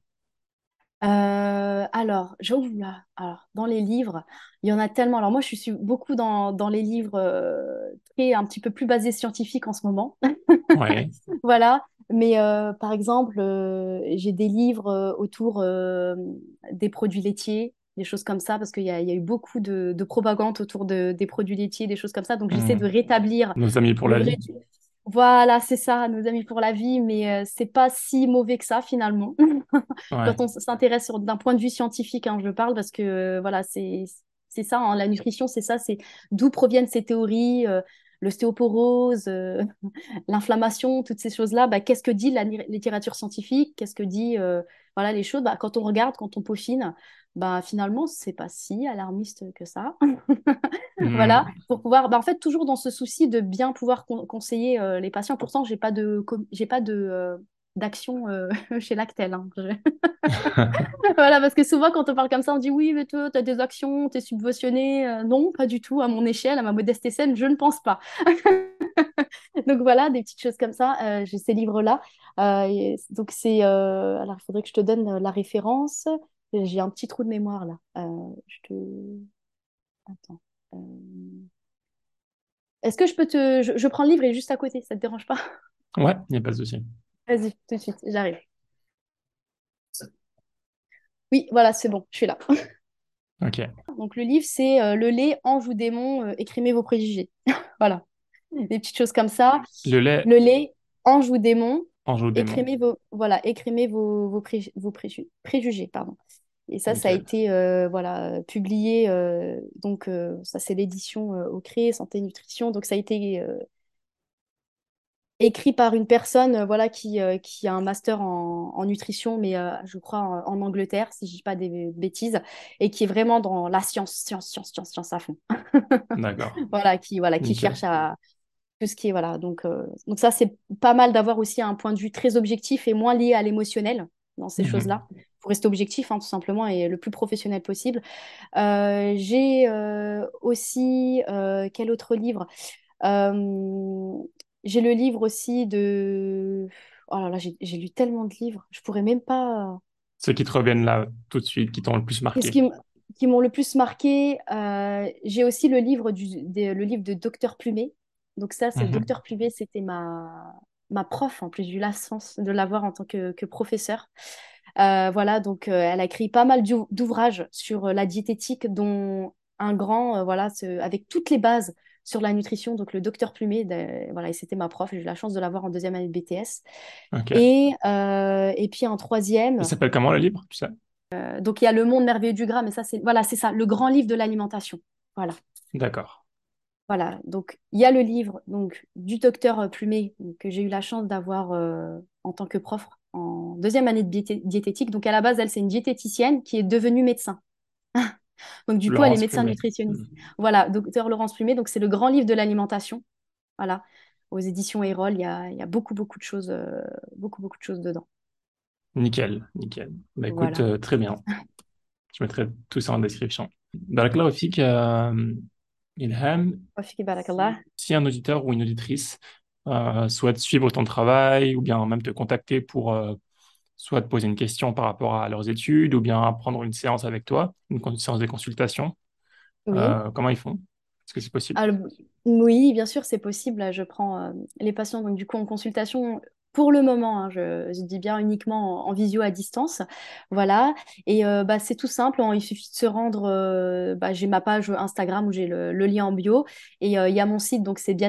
Alors, alors, dans les livres, il y en a tellement. Alors, moi, je suis beaucoup dans les livres très un petit peu plus basés scientifiques en ce moment. Ouais. Voilà. Mais par exemple, j'ai des livres autour des produits laitiers, des choses comme ça, parce qu'il y a eu beaucoup de propagande autour des produits laitiers, des choses comme ça. Donc, j'essaie de Hmm. rétablir Nos amis pour le la vrai. vie. Voilà, c'est ça, nos amis pour la vie, mais c'est pas si mauvais que ça finalement. Ouais. Quand on s'intéresse d'un point de vue scientifique, hein, je parle parce que voilà, c'est ça, hein, la nutrition, c'est ça, c'est d'où proviennent ces théories, l'ostéoporose, l'inflammation, toutes ces choses-là. Bah, qu'est-ce que dit la littérature scientifique? Qu'est-ce que dit voilà les choses? Bah, quand on regarde, quand on peaufine, bah finalement, c'est pas si alarmiste que ça. Voilà, Hmm. pour pouvoir, bah, en fait, toujours dans ce souci de bien pouvoir conseiller les patients. Pourtant, j'ai pas d'action chez Lactel. Hein. Voilà, parce que souvent, quand on parle comme ça, on dit oui, mais toi, tu as des actions, tu es subventionné. Non, pas du tout, à mon échelle, à ma modeste échelle, je ne pense pas. Donc voilà, des petites choses comme ça. J'ai ces livres-là. Donc c'est. Alors, il faudrait que je te donne la référence. J'ai un petit trou de mémoire là. Je te. Attends. Euh, Est-ce que je peux te... je prends le livre et est juste à côté, ça te dérange pas? Ouais, il n'y a pas de souci. Vas-y, tout de suite, j'arrive. Oui, voilà, c'est bon, je suis là. Ok. Donc le livre, c'est Le lait, ange ou démon, écrimez vos préjugés. Voilà, des petites choses comme ça. Le lait, Le lait, ange ou démon, ange ou démon. écrimez vos préjugés, pardon. Et ça a Ok. été voilà, publié, donc ça c'est l'édition Ocré, Santé Nutrition, donc ça a été écrit par une personne voilà, qui a un master en nutrition, mais je crois en Angleterre, si je dis pas des bêtises, et qui est vraiment dans la science à fond. D'accord. Voilà, qui cherche Nickel. à tout ce qui est voilà. Donc ça, c'est pas mal d'avoir aussi un point de vue très objectif et moins lié à l'émotionnel dans ces Mhm. choses-là. Pour rester objectif, hein, tout simplement, et le plus professionnel possible. J'ai aussi, quel autre livre? Euh, j'ai le livre aussi de... Oh là là, j'ai lu tellement de livres, je pourrais même pas... Ceux qui te reviennent là tout de suite, qui t'ont le plus Qu'est-ce marqué. qui m'ont le plus marqué? J'ai aussi le livre, le livre de Docteur Plumet. Donc ça, c'est Mhm. Docteur Plumet, c'était ma prof, en plus, j'ai eu la chance de l'avoir en tant que professeur. Voilà, donc elle a écrit pas mal d'ouvrages sur la diététique, dont un grand, voilà, avec toutes les bases sur la nutrition. Donc le docteur Plumet, voilà, et c'était ma prof. J'ai eu la chance de l'avoir en deuxième année de BTS. Ok. Et puis en Il troisième, s'appelle comment le livre, tu sais? donc il y a Le Monde merveilleux du gras, mais ça, c'est voilà, c'est ça, le grand livre de l'alimentation. Voilà. D'accord. Voilà, donc il y a le livre donc, du docteur Plumet que j'ai eu la chance d'avoir en tant que prof en deuxième année de diététique. Donc à la base, elle, c'est une diététicienne qui est devenue médecin. Donc du coup, elle est Laurence médecin Plumet. nutritionniste. Voilà, docteur Laurence Plumet. Donc c'est le grand livre de l'alimentation. Voilà, aux éditions Erol, il y a beaucoup, beaucoup de choses dedans. Nickel, nickel. Bah écoute, Voilà. très bien. Je mettrai tout ça en description. Barakallahu fik, Ilham, Wafiki barakallah. si un auditeur ou une auditrice souhaite suivre ton travail ou bien même te contacter pour soit te poser une question par rapport à leurs études ou bien prendre une séance avec toi, une séance de consultation, Oui. comment ils font? Est-ce que c'est possible? Alors, oui, bien sûr, c'est possible. Là, je prends les patients donc du coup en consultation pour le moment. Hein, je dis bien uniquement en visio à distance. Voilà. Et bah, c'est tout simple. Hein, il suffit de se rendre. Bah, j'ai ma page Instagram où j'ai le lien en bio et il y a mon site donc c'est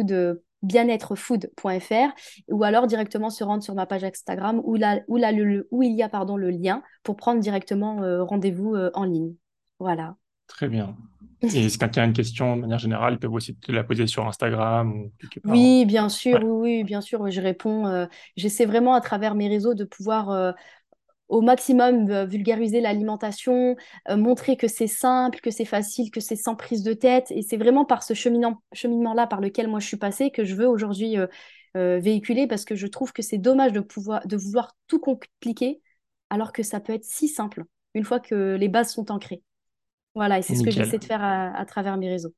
bien-être-food.fr ou alors directement se rendre sur ma page Instagram où il y a pardon le lien pour prendre directement rendez-vous en ligne. Voilà. Très bien. Et si quelqu'un a une question de manière générale, ils peuvent aussi te la poser sur Instagram ou quelque part. Oui, bien sûr, Ouais, oui, bien sûr, oui, je réponds. J'essaie vraiment à travers mes réseaux de pouvoir au maximum vulgariser l'alimentation, montrer que c'est simple, que c'est facile, que c'est sans prise de tête. Et c'est vraiment par ce cheminement-là par lequel moi je suis passée que je veux aujourd'hui véhiculer parce que je trouve que c'est dommage de vouloir tout compliquer alors que ça peut être si simple une fois que les bases sont ancrées. Voilà, et c'est ce que nickel. j'essaie de faire à travers mes réseaux.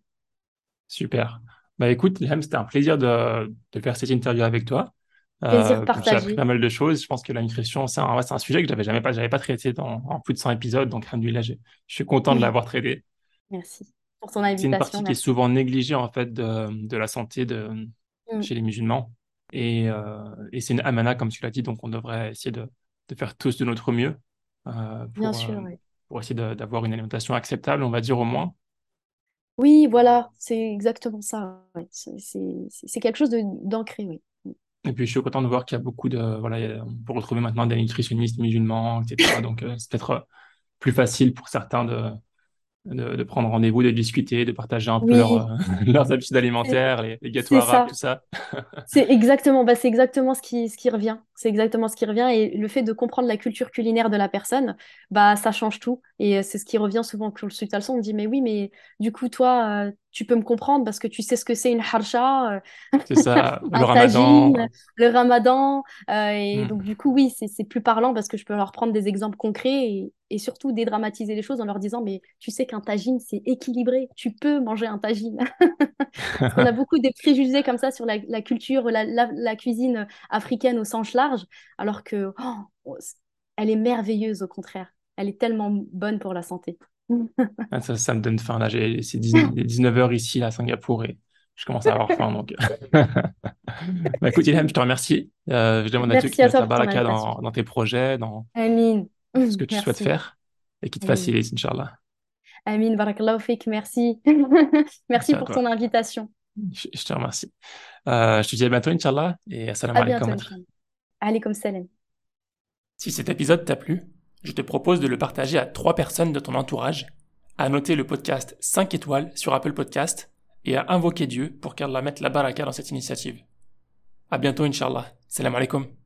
Super. Bah écoute, Ilham, c'était un plaisir de faire cette interview avec toi. Plaisir J'ai appris partagé. pas mal de choses. Je pense que la nutrition, c'est un sujet que j'avais pas traité en plus de 100 épisodes. Donc, alhamdoulilah, je suis content de l'avoir traité. Merci pour ton C'est une invitation, partie qui est merci. souvent négligée, en fait, de la santé Mm, chez les musulmans. Et c'est une amana, comme tu l'as dit. Donc, on devrait essayer de faire tous de notre mieux euh, bien pour, euh, sûr, oui. pour essayer d'avoir une alimentation acceptable, on va dire au moins. Oui, voilà, c'est exactement ça. Ouais. C'est quelque chose d'ancré, oui. Et puis, je suis content de voir qu'il y a beaucoup voilà, on peut retrouver maintenant des nutritionnistes musulmans, etc. Donc, c'est peut-être plus facile pour certains de prendre rendez-vous, de discuter, de partager un peu Oui, leurs habitudes c'est alimentaires, les gâteaux c'est arabes, ça. tout ça. C'est exactement ce qui revient. C'est exactement ce qui revient. Et le fait de comprendre la culture culinaire de la personne, bah, ça change tout. Et c'est ce qui revient souvent quand je suis le son. On me dit, mais oui, mais du coup, toi, tu peux me comprendre parce que tu sais ce que c'est une harsha, C'est ça, le un ramadan. tagine, le ramadan. Et donc, Hmm. du coup, oui, c'est plus parlant parce que je peux leur prendre des exemples concrets et surtout dédramatiser les choses en leur disant, mais tu sais qu'un tagine, c'est équilibré. Tu peux manger un tagine. Parce qu'on a beaucoup des préjugés comme ça sur la culture, la cuisine africaine au sens large, alors que elle est merveilleuse au contraire. Elle est tellement bonne pour la santé. Ah, ça me donne faim. Là, c'est 19 heures ici à Singapour et je commence à avoir faim. Donc, bah, écoute, Ilham, je te remercie. Je demande à Dieu Merci qu'il à mette toi la pour ton baraka invitation. dans tes projets, dans Amine. ce que tu souhaites Merci. faire et qu'il te Amine. facilite, Inch'Allah. Amine, barakallahu fik. Merci. Merci Merci à pour ton toi. invitation. Je te remercie. Je te dis à bientôt, Inch'Allah, et assalamu À alaikum. bientôt, Inch'Allah. Allez, comme salam. Si cet épisode t'a plu, je te propose de le partager à 3 personnes de ton entourage, à noter le podcast 5 étoiles sur Apple Podcast et à invoquer Dieu pour qu'Allah mette la baraka dans cette initiative. À bientôt, Inch'Allah. Salam alaikum.